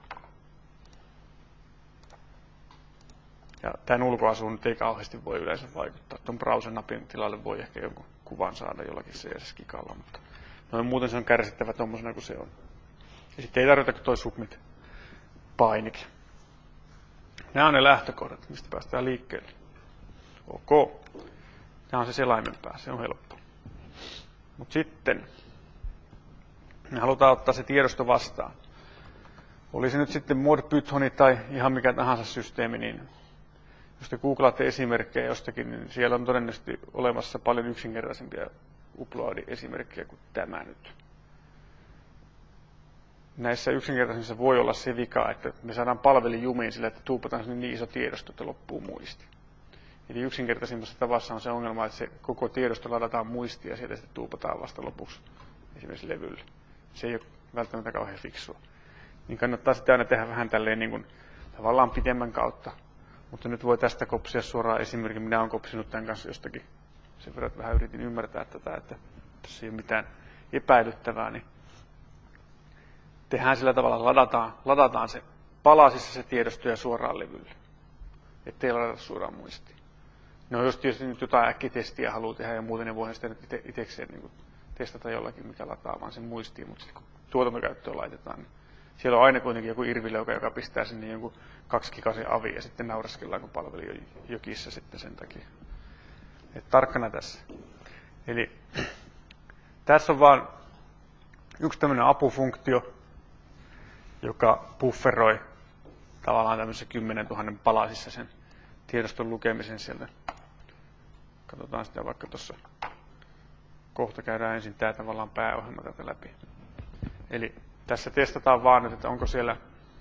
[SPEAKER 1] Ja tämän ulkoasuun nyt ei kauheasti voi yleensä vaikuttaa. Tuon browser-napin tilalle voi ehkä jonkun kuvan saada jollakin C S S-kikalla, mutta noin muuten se on kärsittävä tommosena kuin se on. Ja sitten ei tarvita kuin toi submit-painike. Nämä on ne lähtökohdat, mistä päästään liikkeelle. Ok. Tämä on se selaimen pää, se on helppo. Mutta sitten me halutaan ottaa se tiedosto vastaan. Oli se nyt sitten mod Pythoni tai ihan mikä tahansa systeemi, niin jos te googlaatte esimerkkejä jostakin, niin siellä on todennäköisesti olemassa paljon yksinkertaisempia upload-esimerkkejä kuin tämä nyt. Näissä yksinkertaisissa voi olla se vika, että me saadaan palvelin jumiin sillä, että tuupataan niin iso tiedosto, että loppuu muisti. Eli yksinkertaisimmassa tavassa on se ongelma, että se koko tiedosto ladataan muistia ja sieltä sitten tuupataan vasta lopuksi esimerkiksi levylle. Se ei ole välttämättä kauhean fiksua. Niin kannattaa sitä aina tehdä vähän tälleen niin kuin tavallaan pidemmän kautta. Mutta nyt voi tästä kopsia suoraan esimerkin. Minä olen kopsinut tämän kanssa jostakin. Sen verran vähän yritin ymmärtää tätä, että tässä ei ole mitään epäilyttävää. Niin tehdään sillä tavalla, ladataan, ladataan se palasissa se tiedosto ja suoraan levylle. Ettei ladata suoraan muistiin. No jos tietysti nyt jotain äkkitestiä haluaa tehdä ja muuten, niin voihan sitä nyt ite, itekseen niin testata jollakin, mikä lataa vaan sen muistiin. Mutta sitten kun tuotantokäyttöön laitetaan, niin siellä on aina kuitenkin joku irvilöukä, joka pistää sinne jonkun kaksikikaisen avi ja sitten nauraskellaan, kun palveli jo jokissa sitten sen takia. Et tarkkana tässä. Eli tässä on vaan yksi tämmöinen apufunktio, joka bufferoi tavallaan tämmöisessä kymmenentuhannen palasissa sen tiedoston lukemisen sieltä. Katsotaan sitä vaikka tuossa. Kohta käydään ensin tämä tavallaan pääohjelma tätä läpi. Eli tässä testataan vaan nyt, että onko siellä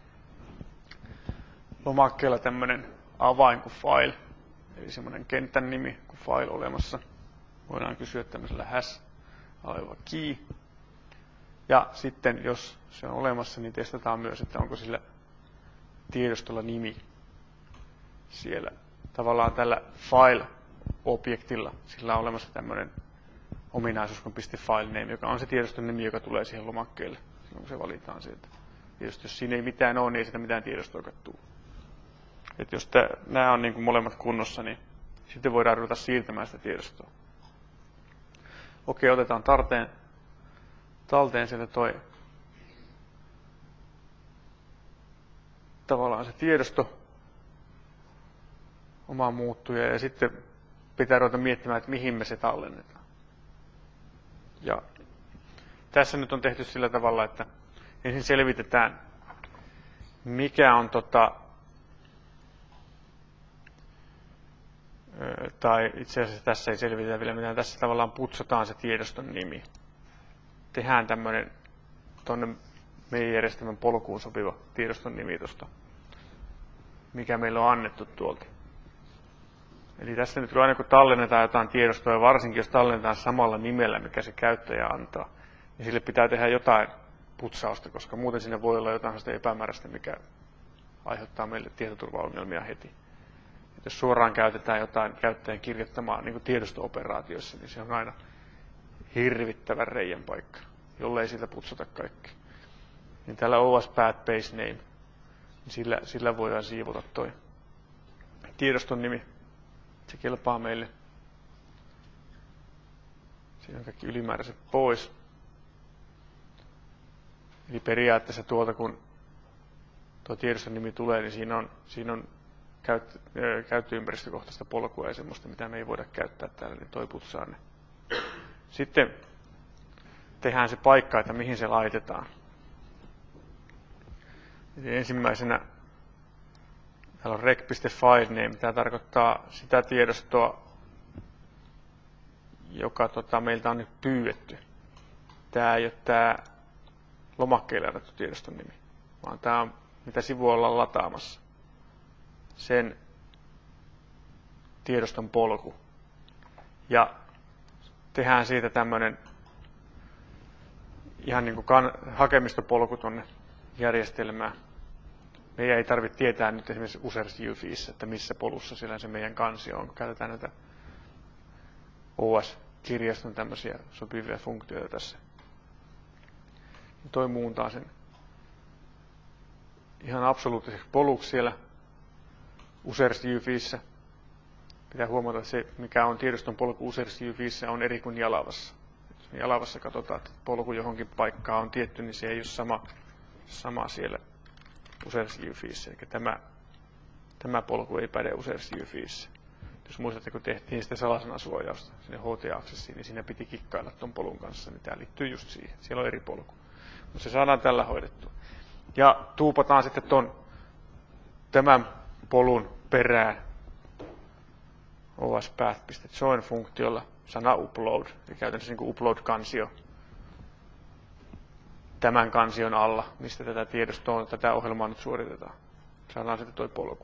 [SPEAKER 1] lomakkeella tämmöinen avain kuin file, eli semmoinen kentän nimi kuin file olemassa. Voidaan kysyä tämmöisellä hash aleva key. Ja sitten jos se on olemassa, niin testataan myös, että onko sillä tiedostolla nimi siellä. Tavallaan tällä file-objektilla sillä on olemassa tämmöinen ominaisuus kuin .filename, joka on se tiedoston nimi, joka tulee siihen lomakkeelle, silloin kun se valitaan sieltä. Tietysti jos siinä ei mitään ole, niin ei sitä mitään tiedostoa tule. Et jos tää, nämä on niin kuin molemmat kunnossa, niin sitten voidaan ruveta siirtämään sitä tiedostoa. Okei, otetaan talteen, talteen sieltä toi tavallaan se tiedosto oma muuttuja ja sitten pitää ruveta miettimään, että mihin me se tallennetaan. Ja tässä nyt on tehty sillä tavalla, että ensin selvitetään, mikä on tota, tai itse asiassa tässä ei selvitetä vielä mitään, tässä tavallaan putsataan se tiedoston nimi. Tehdään tämmöinen tuonne meidän järjestelmän polkuun sopiva tiedoston nimi tuosta, mikä meillä on annettu tuolta. Eli tässä nyt aina kun tallennetaan jotain tiedostoa, ja varsinkin jos tallennetaan samalla nimellä, mikä se käyttäjä antaa, niin sille pitää tehdä jotain putsausta, koska muuten siinä voi olla jotain sellaista epämääräistä, mikä aiheuttaa meille tietoturvaongelmia heti. Et jos suoraan käytetään jotain käyttäjän kirjoittamaa niin kuin tiedosto-operaatioissa, niin se on aina hirvittävän reijän paikka, jollei siitä putsata kaikki. Niin tällä O S Path Base Name, niin sillä, sillä voidaan siivota toi tiedoston nimi. Se kelpaa meille. Siinä on kaikki ylimääräiset pois. Eli periaatteessa tuolta kun tuo tiedoston nimi tulee, niin siinä on, siinä on käyt, käyttöympäristökohtaista polkua ja semmoista, mitä me ei voida käyttää täällä, niin toi putsaa ne. Sitten tehdään se paikka, että mihin se laitetaan. Eli ensimmäisenä täällä on rec.filename. Tämä tarkoittaa sitä tiedostoa, joka tota, meiltä on nyt pyydetty. Tämä ei ole tämä lomakkeelle annettu tiedoston nimi, vaan tämä on mitä sivua ollaan lataamassa. Sen tiedoston polku. Ja tehdään siitä tämmöinen ihan niin kuin kan, hakemistopolku tuonne järjestelmään. Meidän ei tarvitse tietää nyt esimerkiksi users U V issä, että missä polussa siellä se meidän kansio on. Käytetään näitä O S-kirjaston tämmöisiä sopivia funktioita tässä. Ja toi muuntaa sen ihan absoluuttiseksi poluksi siellä users U V issä. Pitää huomata, että se, mikä on tiedoston polku users U V issä, on eri kuin Jalavassa. Jos me Jalavassa katsotaan, että polku johonkin paikkaan on tietty, niin se ei ole sama, sama siellä users U V issä. Eli tämä, tämä polku ei päde users U V issä. Jos muistatte, kun tehtiin sitä salasanasuojausta sinne H T-aksessiin, niin siinä piti kikkailla tuon polun kanssa, niin tämä liittyy just siihen. Siellä on eri polku. Mutta se saadaan tällä hoidettua. Ja tuupataan sitten ton, tämän polun perään O S Path.join-funktiolla sana upload, eli käytännössä niin kuin upload-kansio tämän kansion alla, mistä tätä tiedostoa, tätä ohjelmaa nyt suoritetaan. Saadaan sitten tuo polku.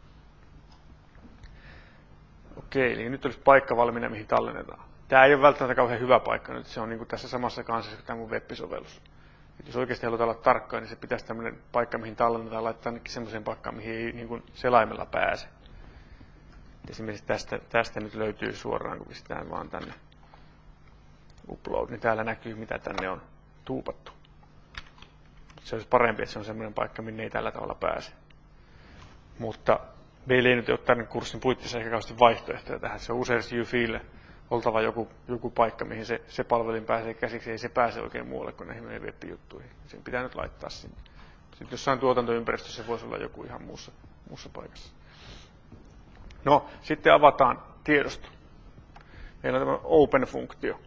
[SPEAKER 1] Okei, eli nyt olisi paikka valmiina, mihin tallennetaan. Tämä ei ole välttämättä kauhean hyvä paikka nyt, se on niin kuin tässä samassa kansiossa kuin tämä mun web-sovellus. Et jos oikeasti halutaan olla tarkkaa, niin se pitäisi tämmöinen paikka, mihin tallennetaan, laittaa ainakin semmoiseen paikkaan, mihin ei niin kuin selaimella pääse. Esimerkiksi tästä, tästä nyt löytyy suoraan, kun pistetään vaan tänne upload, niin täällä näkyy, mitä tänne on tuupattu. Se olisi parempi, että se on semmoinen paikka, minne ei tällä tavalla pääse. Mutta meillä ei nyt ole tämän kurssin puitteissa ehkä kauheasti vaihtoehtoja tähän. Se on users U V ille oltava joku, joku paikka, mihin se, se palvelin pääsee käsiksi. Ei se pääse oikein muualle kuin näihin meidän web-juttuihin. Sen pitää nyt laittaa sinne. Sitten jossain tuotantoympäristössä se voisi olla joku ihan muussa, muussa paikassa. No, sitten avataan tiedosto. Meillä on tämä open-funktio,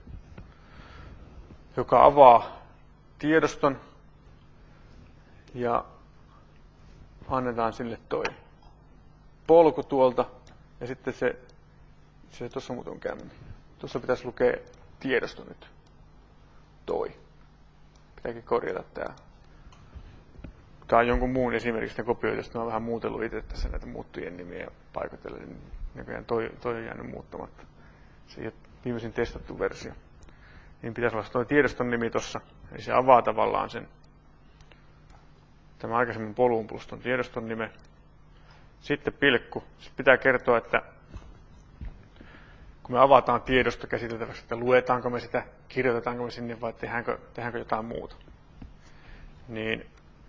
[SPEAKER 1] joka avaa tiedoston ja annetaan sille toi polku tuolta ja sitten se, se tuossa muuten on kämmi. Tuossa pitäisi lukea tiedosto nyt. Toi. Pitääkin korjata tää. Tää on jonkun muun esimerkiksi kopioita, josta mä oon vähän muutellut itse tässä näitä muuttujien nimiä ja paikoitellen, niin näköjään toi, toi on jäänyt muuttamatta. Se ei ole viimeisin testattu versio. Niin pitäisi olla tuo tiedoston nimi tuossa, eli se avaa tavallaan sen tämä aikaisemmin polun plus ton tiedoston nime. Sitten pilkku. Sitten pitää kertoa, että kun me avataan tiedosto käsiteltäväksi, että luetaanko me sitä, kirjoitetaanko me sinne vai tehdäänkö, tehdäänkö jotain muuta. Niin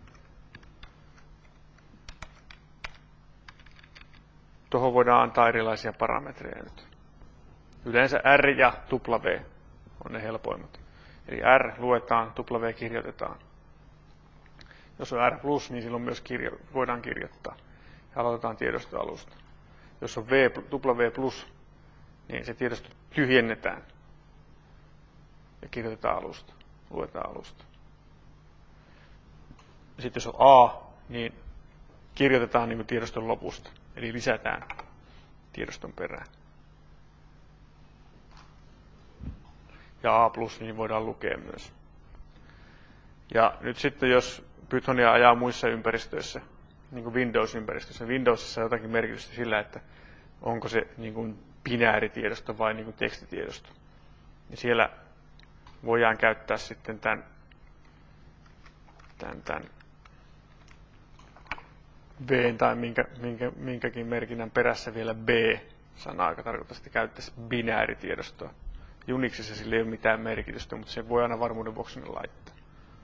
[SPEAKER 1] tuohon voidaan antaa erilaisia parametreja nyt. Yleensä R ja W on ne helpoimmat. Eli R luetaan, W kirjoitetaan. Jos on R plus, niin silloin myös kirjo, voidaan kirjoittaa. Ja aloitetaan tiedostoalusta. Jos on V, W plus, niin se tiedosto tyhjennetään. Ja kirjoitetaan alusta, luetaan alusta. Sitten jos on A, niin kirjoitetaan niin kuin tiedoston lopusta. Eli lisätään tiedoston perään. Ja A plus, niin voidaan lukea myös. Ja nyt sitten jos Pythonia ajaa muissa ympäristöissä, niin kuin Windows-ympäristössä, Windowsissa on jotakin merkitystä sillä, että onko se niin kuin binääritiedosto vai niin kuin tekstitiedosto. Ja siellä voidaan käyttää sitten tämän, tämän, tämän B tai minkä, minkä, minkäkin merkinnän perässä vielä B-sanaa, joka tarkoittaa, että käyttäisi binääritiedostoa. Unixissa sillä ei ole mitään merkitystä, mutta se voi aina varmuuden vuoksi laittaa.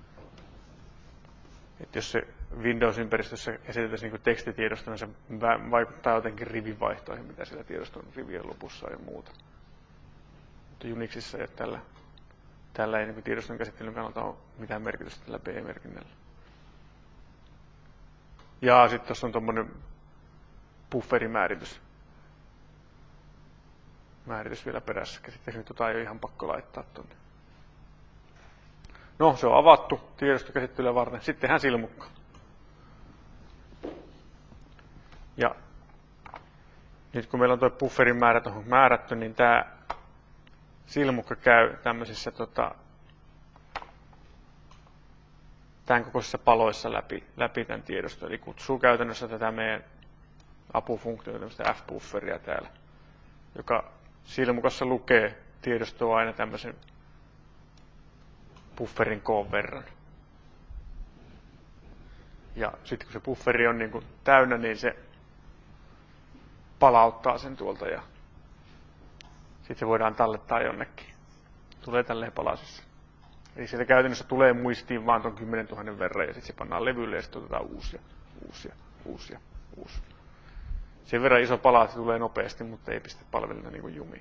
[SPEAKER 1] Et jos se Windows-ympäristössä esitetäisiin niin tekstitiedosto, niin se vaikuttaa jotenkin rivivaihtoihin, mitä siellä tiedoston rivien lopussa on ja muuta. Mutta Unixissa ei tällä, tällä ei niin tiedoston käsittelyn kannalta ole mitään merkitystä tällä B-merkinnällä. Ja sitten tuossa on tuommoinen bufferimääritys. Määritys vielä perässä. Käsittääkseni tota ei ole ihan pakko laittaa tuonne. No, se on avattu tiedostokäsittelyä varten. Sitten tehdään silmukka. Ja nyt kun meillä on tuo bufferin määrä tuohon määrätty, niin tämä silmukka käy tämmöisissä tota, tämän kokoisissa paloissa läpi, läpi tämän tiedoston. Eli kutsuu käytännössä tätä meidän apufunktiota, tämmöistä f-bufferia täällä, joka silmukassa lukee tiedostoa aina tämmöisen bufferin koon verran. Ja sitten kun se bufferi on niin kuin täynnä, niin se palauttaa sen tuolta ja sitten se voidaan tallettaa jonnekin. Tulee tälleen palasissa. Eli sieltä käytännössä tulee muistiin vaan tuon kymmenentuhannen verran ja sitten se pannaan levylle ja sitten otetaan uusia, uusia, uusia, uusia. Sen verran iso pala, että se tulee nopeasti, mutta ei pistä palvelina niin kuin jumiin.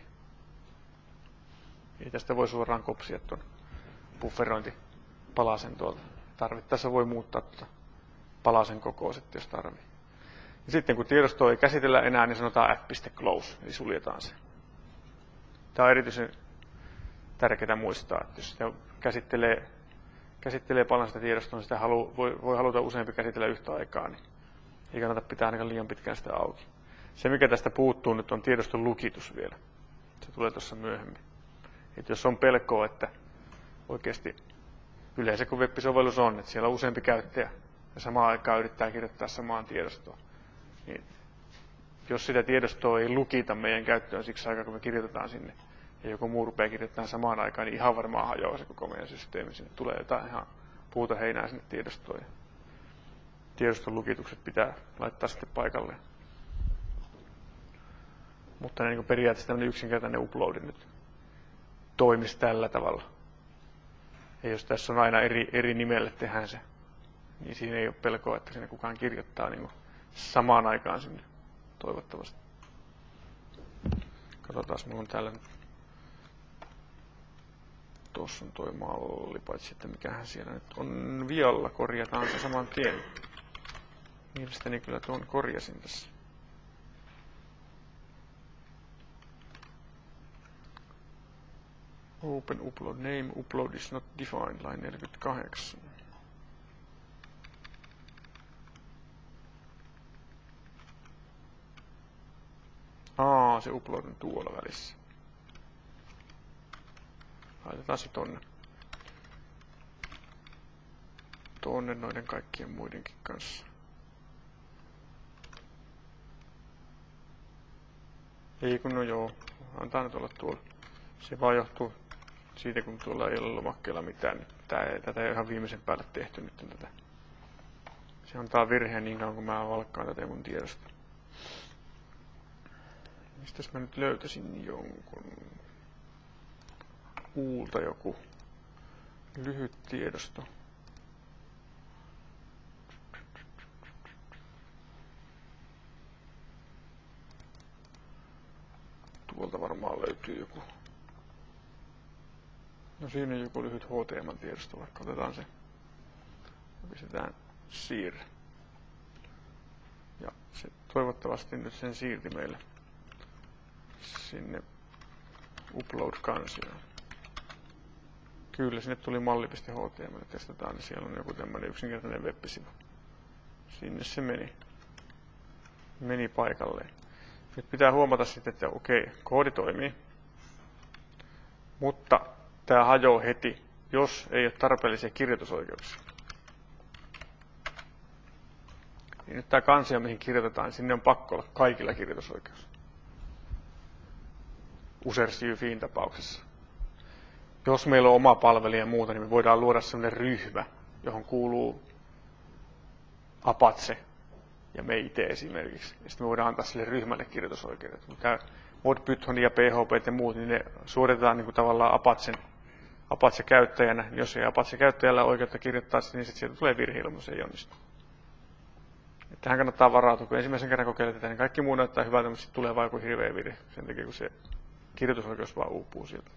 [SPEAKER 1] Eli tästä voi suoraan kopsia tuon bufferointipalasen tuolta. Tarvittaessa voi muuttaa tuota palasen kokoiset, jos tarvii. Ja sitten kun tiedostoa ei käsitellä enää, niin sanotaan f.close, eli suljetaan se. Tämä on erityisen tärkeää muistaa, että jos sitä käsittelee, käsittelee paljon sitä tiedostoa, niin sitä halu, voi, voi haluta useampi käsitellä yhtä aikaa, niin ei kannata pitää ainakaan liian pitkään sitä auki. Se, mikä tästä puuttuu nyt, on tiedoston lukitus vielä. Se tulee tuossa myöhemmin. Et jos on pelkoa, että oikeasti yleensä kun web-sovellus on, että siellä on useampi käyttäjä ja samaan aikaan yrittää kirjoittaa samaan tiedostoon, niin jos sitä tiedostoa ei lukita meidän käyttöön siksi aikaa, kun me kirjoitetaan sinne, ja joku muu rupeaa kirjoittamaan samaan aikaan, niin ihan varmaan hajoaa se koko meidän systeemi. Sinne tulee jotain ihan puuta heinää sinne tiedostoon. Tiedoston lukitukset pitää laittaa sitten paikalleen. Mutta niin kuin periaatteessa tämmöinen yksinkertainen uploadi nyt toimisi tällä tavalla. Ja jos tässä on aina eri, eri nimelle tehdään se, niin siinä ei ole pelkoa, että sinne kukaan kirjoittaa niin kuin samaan aikaan sinne toivottavasti. Katsotaan, minulla on täällä Tuossa on toi malli, paitsi että mikähän siellä nyt on vialla. Korjataan se saman tien. Mielestäni kyllä tuon korjasin tässä. Open upload name, upload is not defined, line neljäkymmentäkahdeksan. Aa, se upload on tuolla välissä. Laitetaan se tonne. Tonne noiden kaikkien muidenkin kanssa. Ei kun no joo, antaa nyt olla tuolla. Se vaan johtuu siitä, kun tuolla ei ole lomakkeella mitään. Tää, tätä ei ole ihan viimeisen päälle tehty nyt tätä. Se antaa virheen niin kauan, kun mä valkkaan tätä mun tiedosta. Mistäs mä nyt löytäisin jonkun uulta joku lyhyt tiedosto. Tuolta varmaan löytyy joku. No siinä on joku lyhyt H T M L-tiedosto, vaikka otetaan se. Ja pistetään siirre. Ja se toivottavasti nyt sen siirti meille sinne upload-kansioon. Kyllä, sinne tuli malli.html, testataan, niin siellä on joku tämmöinen yksinkertainen web-sivu. Sinne se meni. Meni paikalleen. Nyt pitää huomata sitten, että okei, koodi toimii, mutta tämä hajoaa heti, jos ei ole tarpeellisia kirjoitusoikeuksia. Niin nyt tämä kansio, mihin kirjoitetaan, sinne on pakko olla kaikilla kirjoitusoikeus. User-C-Fin tapauksessa. Jos meillä on oma palvelija ja muuta, niin me voidaan luoda sellainen ryhmä, johon kuuluu Apache ja me itse esimerkiksi. Ja sitten me voidaan antaa sille ryhmälle kirjoitusoikeudet. Tämä ModPython ja P H P ja muut, niin ne suoritetaan niin kuin tavallaan Apachen, Apache-käyttäjänä. Jos ei Apache-käyttäjällä ole oikeutta kirjoittaa, niin sitten sieltä tulee virhe-ilmoitus, ei onnistu. Ja tähän kannattaa varautua, kun ensimmäisen kerran kokeiletaan, niin kaikki muu näyttää hyvältä, mutta sitten tulee vain joku hirveä virhe, sen takia kun se kirjoitusoikeus vaan uupuu sieltä.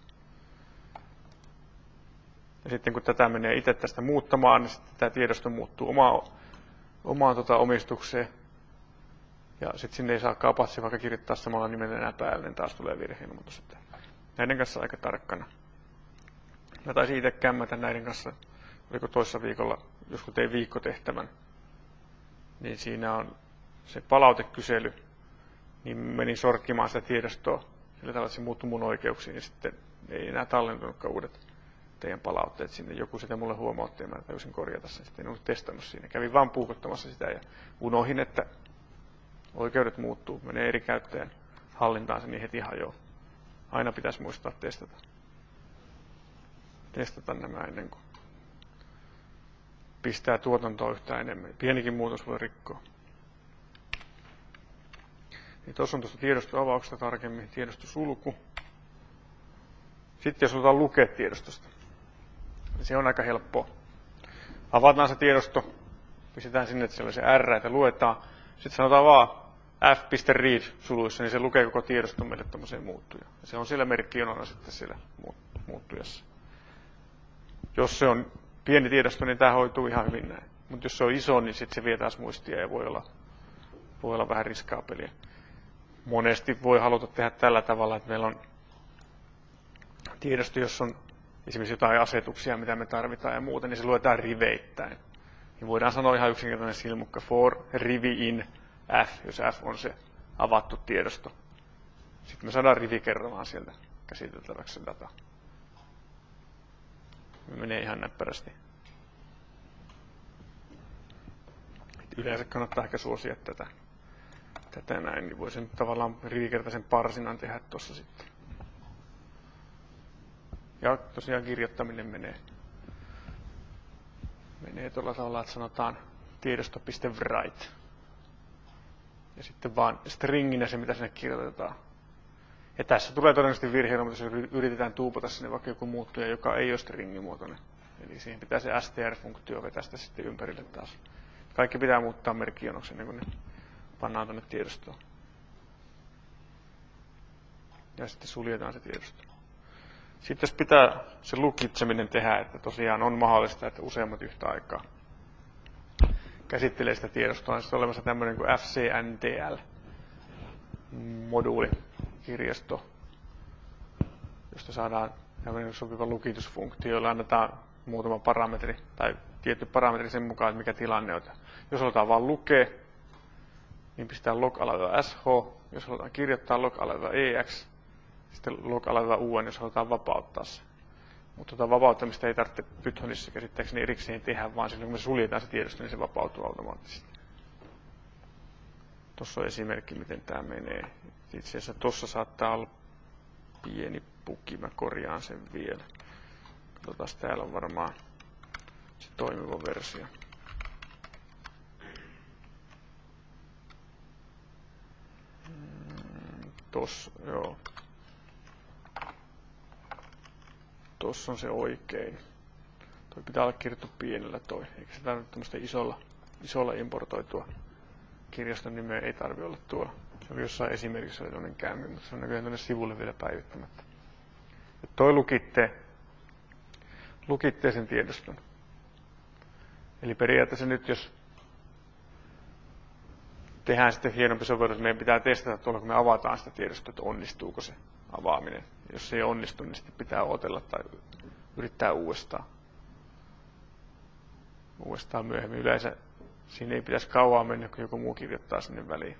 [SPEAKER 1] Ja sitten kun tätä menee itse tästä muuttamaan, niin sitten tämä tiedosto muuttuu omaan, omaan tota omistukseen. Ja sitten sinne ei saa Apache vaikka kirjoittaa samalla nimellä enää päälle, niin taas tulee virhe-ilmoitus. Näiden kanssa aika tarkkana. Mä taisin itse kämmätä näiden kanssa, oliko toissa viikolla, joskus tein viikkotehtävän, niin siinä on se palautekysely, niin menin sorkkimaan sitä tiedostoa, sillä tavalla, että se muuttui mun oikeuksiin, ja sitten ei enää tallentunutkaan uudet teidän palautteet sinne. Joku sitä mulle huomautti, ja mä täysin korjata sen, sitten en ollut testannut siinä. Kävin vaan puukottamassa sitä, ja unohin, että oikeudet muuttuu, menee eri käyttäjän hallintaan, se niin heti hajoaa. Aina pitäisi muistaa testata. Testata nämä ennen kuin pistää tuotantoa yhtään enemmän. Pienikin muutos voi rikkoa. Niin tuossa on tuosta tiedostoavauksesta tarkemmin tiedostosulku. Sitten jos otetaan lukea tiedostosta, niin se on aika helppoa. Avataan se tiedosto, pistetään sinne, että siellä on se R, että luetaan. Sitten sanotaan vaan f.read suluissa, niin se lukee koko tiedoston meille tämmöiseen muuttujaan. Se on siellä merkkijonona sitten siellä muuttujassa. Jos se on pieni tiedosto, niin tämä hoituu ihan hyvin näin. Mutta jos se on iso, niin sitten se vie taas muistia ja voi olla, voi olla vähän riskaapelia. Monesti voi haluta tehdä tällä tavalla, että meillä on tiedosto, jos on esimerkiksi jotain asetuksia, mitä me tarvitaan ja muuta, niin se luetaan riveittäin. Niin voidaan sanoa ihan yksinkertainen silmukka for rivi in f, jos f on se avattu tiedosto. Sitten me saadaan rivi kerrallaan sieltä käsiteltäväksi se data. Menee ihan näppärästi. Yleensä kannattaa ehkä suosia tätä, tätä näin, niin voi sen tavallaan rivikertaisen parsinan tehdä tuossa sitten. Ja tosiaan kirjoittaminen menee, menee tuolla tavalla, että sanotaan tiedosto.write. Ja sitten vaan stringinä se, mitä sinne kirjoitetaan. Ja tässä tulee todennäköisesti virheillä, mutta jos yritetään tuupata sinne vaikka joku muuttuja, joka ei ole stringimuotoinen. Eli siihen pitää se str-funktio vetästä sitten ympärille taas. Kaikki pitää muuttaa merkkijonoksi ennen kuin ne pannaan tuonne tiedostoon. Ja sitten suljetaan se tiedosto. Sitten jos pitää se lukitseminen tehdä, että tosiaan on mahdollista, että useammat yhtä aikaa käsittelee sitä tiedostoa, niin sitten on olemassa tämmöinen kuin F C N D L-moduulikirjasto, josta saadaan tämmöinen sopiva lukitusfunktio, jolla annetaan muutama parametri tai tietty parametri sen mukaan, että mikä tilanne on. Jos halutaan vain lukea, niin pistetään log-sh, jos halutaan kirjoittaa log-ex, sitten log-un, jos halutaan vapauttaa se. Mutta tuota vapauttamista ei tarvitse Pythonissa käsittääkseni erikseen tehdä, vaan silloin kun me suljetaan se tiedosto, niin se vapautuu automaattisesti. Tuossa on esimerkki, miten tämä menee. Itse asiassa tuossa saattaa olla pieni puki, mä korjaan sen vielä. Katsotaan, täällä on varmaan se toimiva versio. Tuossa, joo. Tuossa on se oikein. Toi pitää olla kirjoittu pienellä toi, eikä se tarvitse tämmöistä isolla, isolla importoitua kirjaston nimeä ei tarvitse olla tuolla. Se oli jossain esimerkissä oli tämmöinen kämmi, mutta se on näköjään tuonne sivulle vielä päivittämättä. Ja toi lukitte, lukitte sen tiedoston. Eli periaatteessa nyt, jos tehdään sitten hienompi sovellus, meidän pitää testata tuolla, kun me avataan sitä tiedostoa, että onnistuuko se avaaminen. Jos se ei onnistu, niin sitten pitää odotella tai yrittää uudestaan. Uudestaan myöhemmin. Yleensä siinä ei pitäisi kauan mennä, kun joku muu kirjoittaa sinne väliin.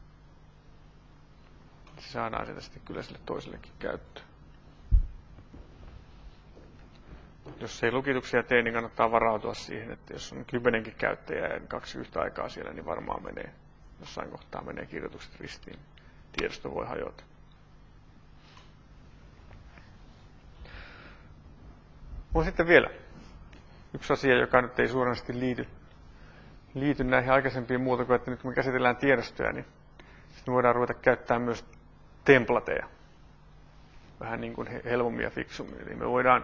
[SPEAKER 1] Se saadaan sieltä sitten kyllä sille toisellekin käyttöön. Jos ei lukituksia tee, niin kannattaa varautua siihen, että jos on kymmenenkin käyttäjää ja kaksi yhtä aikaa siellä, niin varmaan menee, jossain kohtaa menee kirjoitukset ristiin. Tiedosto voi hajota. On sitten vielä yksi asia, joka nyt ei suoranaisesti liity, liity näihin aikaisempiin muuta kuin, että nyt kun me käsitellään tiedostoja, niin sitten voidaan ruveta käyttämään myös templateja. Vähän niin kuin helpommin ja fiksummin. Eli me voidaan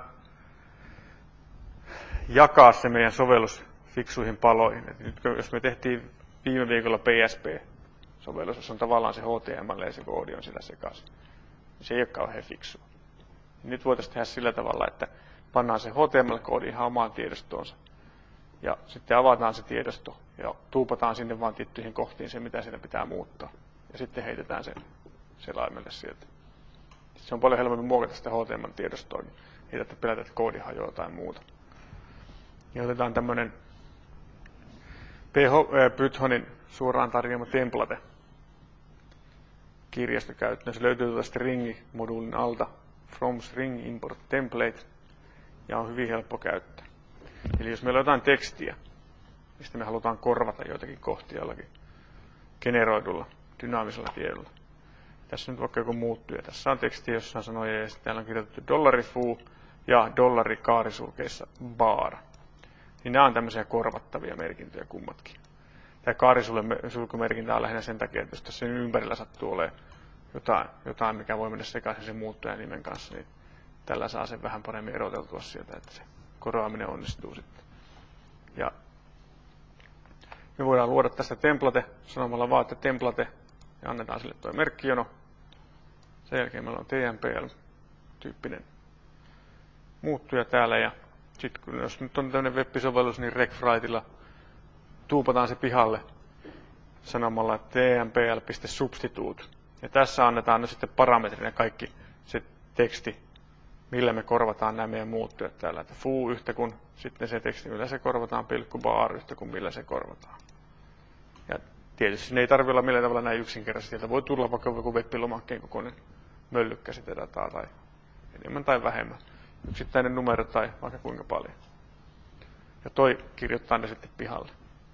[SPEAKER 1] jakaa se meidän sovellus fiksuihin paloihin. Et nyt jos me tehtiin viime viikolla P S P-sovellus, jossa on tavallaan se H T M L ja se koodi on sillä sekaisin, niin se ei ole kauhean fiksua. Nyt voitaisiin tehdä sillä tavalla, että pannaan se H T M L-koodi ihan omaan tiedostoonsa. Ja sitten avataan se tiedosto ja tuupataan sinne vaan tiettyihin kohtiin se, mitä siellä pitää muuttaa. Ja sitten heitetään sen selaimelle sieltä. Se on paljon helpommin muokata sitä H T M L-tiedostoa, niin ei tarvitse pelätä, että koodi hajoaa tai muuta. Ja otetaan tämmöinen Pythonin suoraan tarjoama template kirjasto käyttöön. Se löytyy tuosta string-moduulin alta, from string import template, ja on hyvin helppo käyttää. Eli jos meillä on jotain tekstiä, mistä me halutaan korvata joitakin kohtia jollakin generoidulla, dynaamisella tiedolla. Tässä nyt vaikka joku muuttuja. Tässä on teksti jossain sanoja, ja sitten täällä on kirjoitettu dollari foo ja dollari kaarisulkeissa bar. Niin nämä on tämmöisiä korvattavia merkintöjä kummatkin. Tämä kaarisulkumerkintä on lähinnä sen takia, että jos tässä ympärillä sattuu olemaan jotain, jotain mikä voi mennä sekaisin sen muuttujan nimen kanssa, niin tällä saa sen vähän paremmin eroteltua sieltä, että se korvaaminen onnistuu sitten. Ja me voidaan luoda tästä template sanomalla vaan, että template, ja annetaan sille tuo merkkijono. Sen jälkeen meillä on T M P L-tyyppinen muuttuja täällä, ja sitten jos nyt on tämmöinen web-sovellus, niin regwriteilla tuupataan se pihalle sanomalla tmpl.substitute. Ja tässä annetaan nyt sitten parametrina kaikki se teksti, millä me korvataan nämä meidän muuttujat täällä. Että foo yhtä kuin sitten se teksti, millä se korvataan, pilkku bar yhtä kuin millä se korvataan. Ja tietysti ne ei tarvitse olla millään tavalla näin yksinkertaisesti. Sieltä voi tulla vaikka joku web-lomakkeen kokoinen möllykkä sitä dataa tai enemmän tai vähemmän. Yksittäinen numero tai vaikka kuinka paljon. Ja toi kirjoittaa ne sitten pihalle.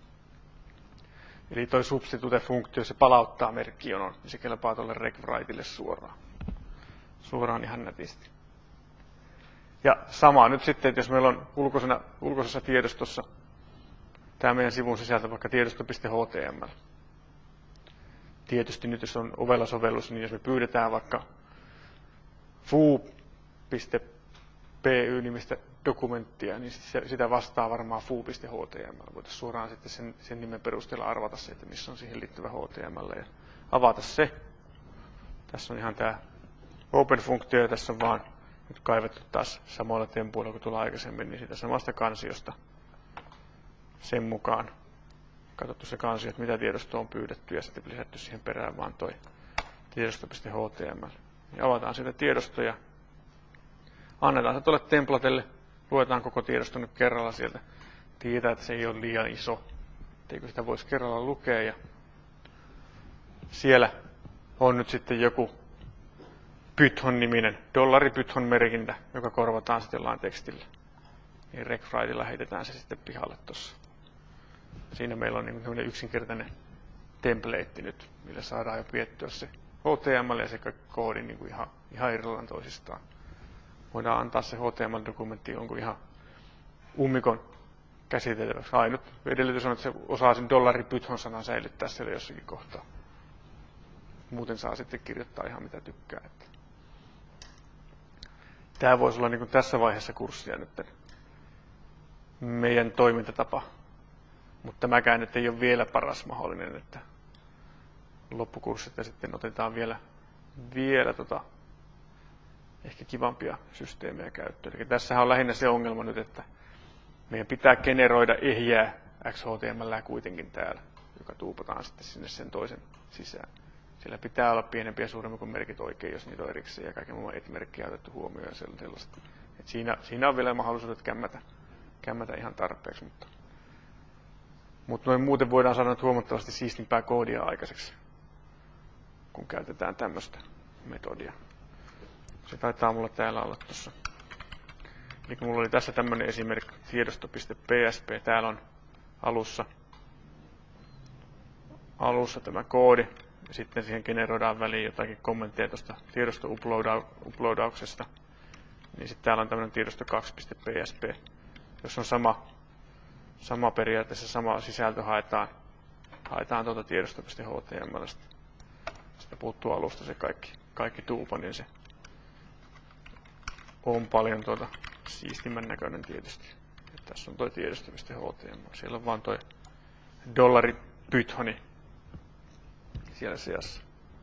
[SPEAKER 1] Eli toi substitute-funktio, se palauttaa merkkijonon, niin se kelpaa tuolle regwriteille suoraan. Suoraan ihan nätisti. Ja sama nyt sitten, että jos meillä on ulkoisena, ulkoisessa tiedostossa tämä meidän sivun sisältö vaikka tiedosto.html. Tietysti nyt jos on ovella sovellus, niin jos me pyydetään vaikka foo.py-nimistä dokumenttia, niin sitä vastaa varmaan foo.html. Voitaisiin suoraan sitten sen, sen nimen perusteella arvata se, että missä on siihen liittyvä H T M L ja avata se. Tässä on ihan tämä open-funktio ja tässä on vaan nyt kaivettu taas samoilla tempuilla kuin tuolla aikaisemmin, niin siitä samasta kansiosta sen mukaan katsottu se kansio, että mitä tiedostoa on pyydetty ja sitten lisätty siihen perään vaan toi tiedosto.html. Ja avataan siitä tiedostoja. Annetaan se tuolle templatelle. Luetaan koko tiedosto nyt kerralla sieltä. Tietää, että se ei ole liian iso. Etteikö sitä voisi kerralla lukea. Ja siellä on nyt sitten joku Python-niminen dollari Python merkintä, joka korvataan sitten jollain tekstillä. Niin recwritella heitetään se sitten pihalle tuossa. Siinä meillä on niin yksinkertainen template nyt, millä saadaan jo piettyä se H T M L ja se koodi niin kuin ihan, ihan irrallaan toisistaan. Voidaan antaa se H T M L-dokumentti jonkun ihan ummikon käsiteltäväksi. Ainut edellytys on, että se osaa sen dollari Python-sanan säilyttää siellä jossakin kohtaa. Muuten saa sitten kirjoittaa ihan mitä tykkää. Tämä voisi olla niin kuin tässä vaiheessa kurssia nyt meidän toimintatapa. Mutta tämäkään nyt ei ole vielä paras mahdollinen, että loppukurssit ja sitten otetaan vielä, vielä tota, ehkä kivampia systeemejä käyttöön. Eli tässähän on lähinnä se ongelma nyt, että meidän pitää generoida ehjää X H T M L kuitenkin täällä, joka tuupataan sitten sinne sen toisen sisään. Siellä pitää olla pienempiä ja suuremmin kuin merkit oikein, jos niitä on erikseen ja kaiken muun et-merkkiä otettu huomioon ja sellaista. Et siinä, siinä on vielä mahdollisuudet kämmätä, kämmätä ihan tarpeeksi, mutta, mutta noin muuten voidaan saada huomattavasti siistimpää koodia aikaiseksi, kun käytetään tämmöistä metodia. Se taitaa mulla täällä olla tuossa. Eli kun mulla oli tässä tämmöinen esimerkki tiedosto.psp, täällä on alussa, alussa tämä koodi, ja sitten siihen generoidaan väliin jotakin kommentteja tuosta tiedosto-uploadauksesta. Niin sitten täällä on tämmöinen tiedosto kaksi.psp, jos on sama, sama periaatteessa sama sisältö haetaan, haetaan tuota tiedosto.htmlstä. Sitten puuttuu alusta se kaikki, kaikki tuupa, niin se on paljon tuota siistimän näköinen tietysti. Ja tässä on tuo tiedosto.html. Siellä on vaan tuo dollari Pythoni siellä sijassa.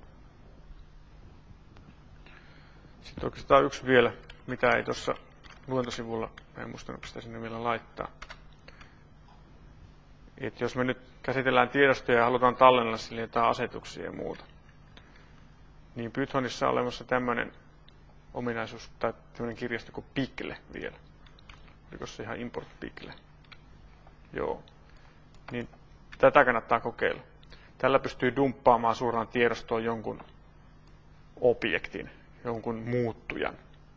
[SPEAKER 1] Sitten oikeastaan yksi vielä, mitä ei tuossa luentosivulla, en muistanut sitä sinne vielä laittaa. Et jos me nyt käsitellään tiedostoja ja halutaan tallennella sille jotain asetuksia ja muuta, niin Pythonissa on olemassa tämmöinen ominaisuus tai tämmöinen kirjasto kuin Pickle vielä. Oliko se ihan import Pickle? Joo. Niin tätä kannattaa kokeilla. Tällä pystyy dumppaamaan suoraan tiedostoon jonkun objektin, jonkun muuttujan.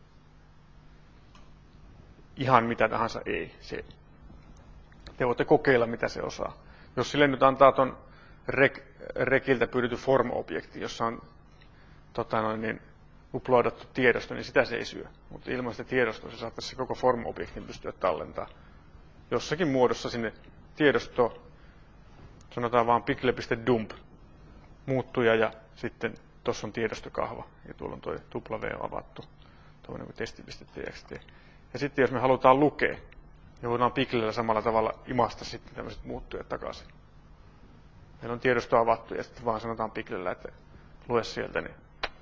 [SPEAKER 1] Ihan mitä tahansa ei. Se. Te voitte kokeilla, mitä se osaa. Jos sille nyt antaa tuon rek, rekiltä pyydetty form-objekti, jossa on tota noin, niin, uploadattu tiedosto, niin sitä se ei syö. Mutta ilman sitä tiedostoa se saattaisi se koko form-objektin pystyä tallentamaan jossakin muodossa sinne tiedostoon. Sanotaan vaan pickle.dump muuttuja ja sitten tuossa on tiedostokahva ja tuolla on tuo W avattu, tuollainen kuin testi.txt. Ja sitten jos me halutaan lukea, niin voidaan Picklellä samalla tavalla imasta sitten tämmöiset muuttujat takaisin. Meillä on tiedosto avattu ja sitten vaan sanotaan Picklellä, että lue sieltä, niin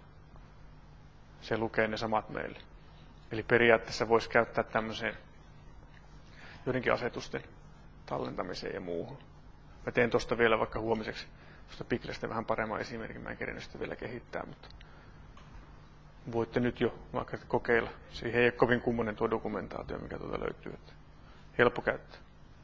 [SPEAKER 1] se lukee ne samat meille. Eli periaatteessa voisi käyttää tämmöiseen joidenkin asetusten tallentamiseen ja muuhun. Mä teen tuosta vielä vaikka huomiseksi tuosta Picklestä vähän paremman esimerkin. Mä en kerennyt sitä vielä kehittää, mutta voitte nyt jo vaikka kokeilla. Siihen ei ole kovin kummonen tuo dokumentaatio, mikä tuolta löytyy. Että helppo käyttää.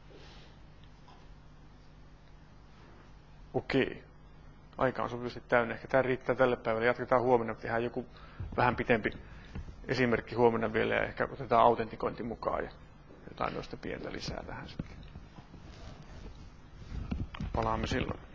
[SPEAKER 1] Okei. Aika on sopivasti täynnä. Ehkä tämä riittää tälle päivälle. Jatketaan huomenna. Tehdään joku vähän pitempi esimerkki huomenna vielä ja ehkä otetaan autentikointi mukaan ja jotain noista pientä lisää tähän sitten. Palaamme silloin.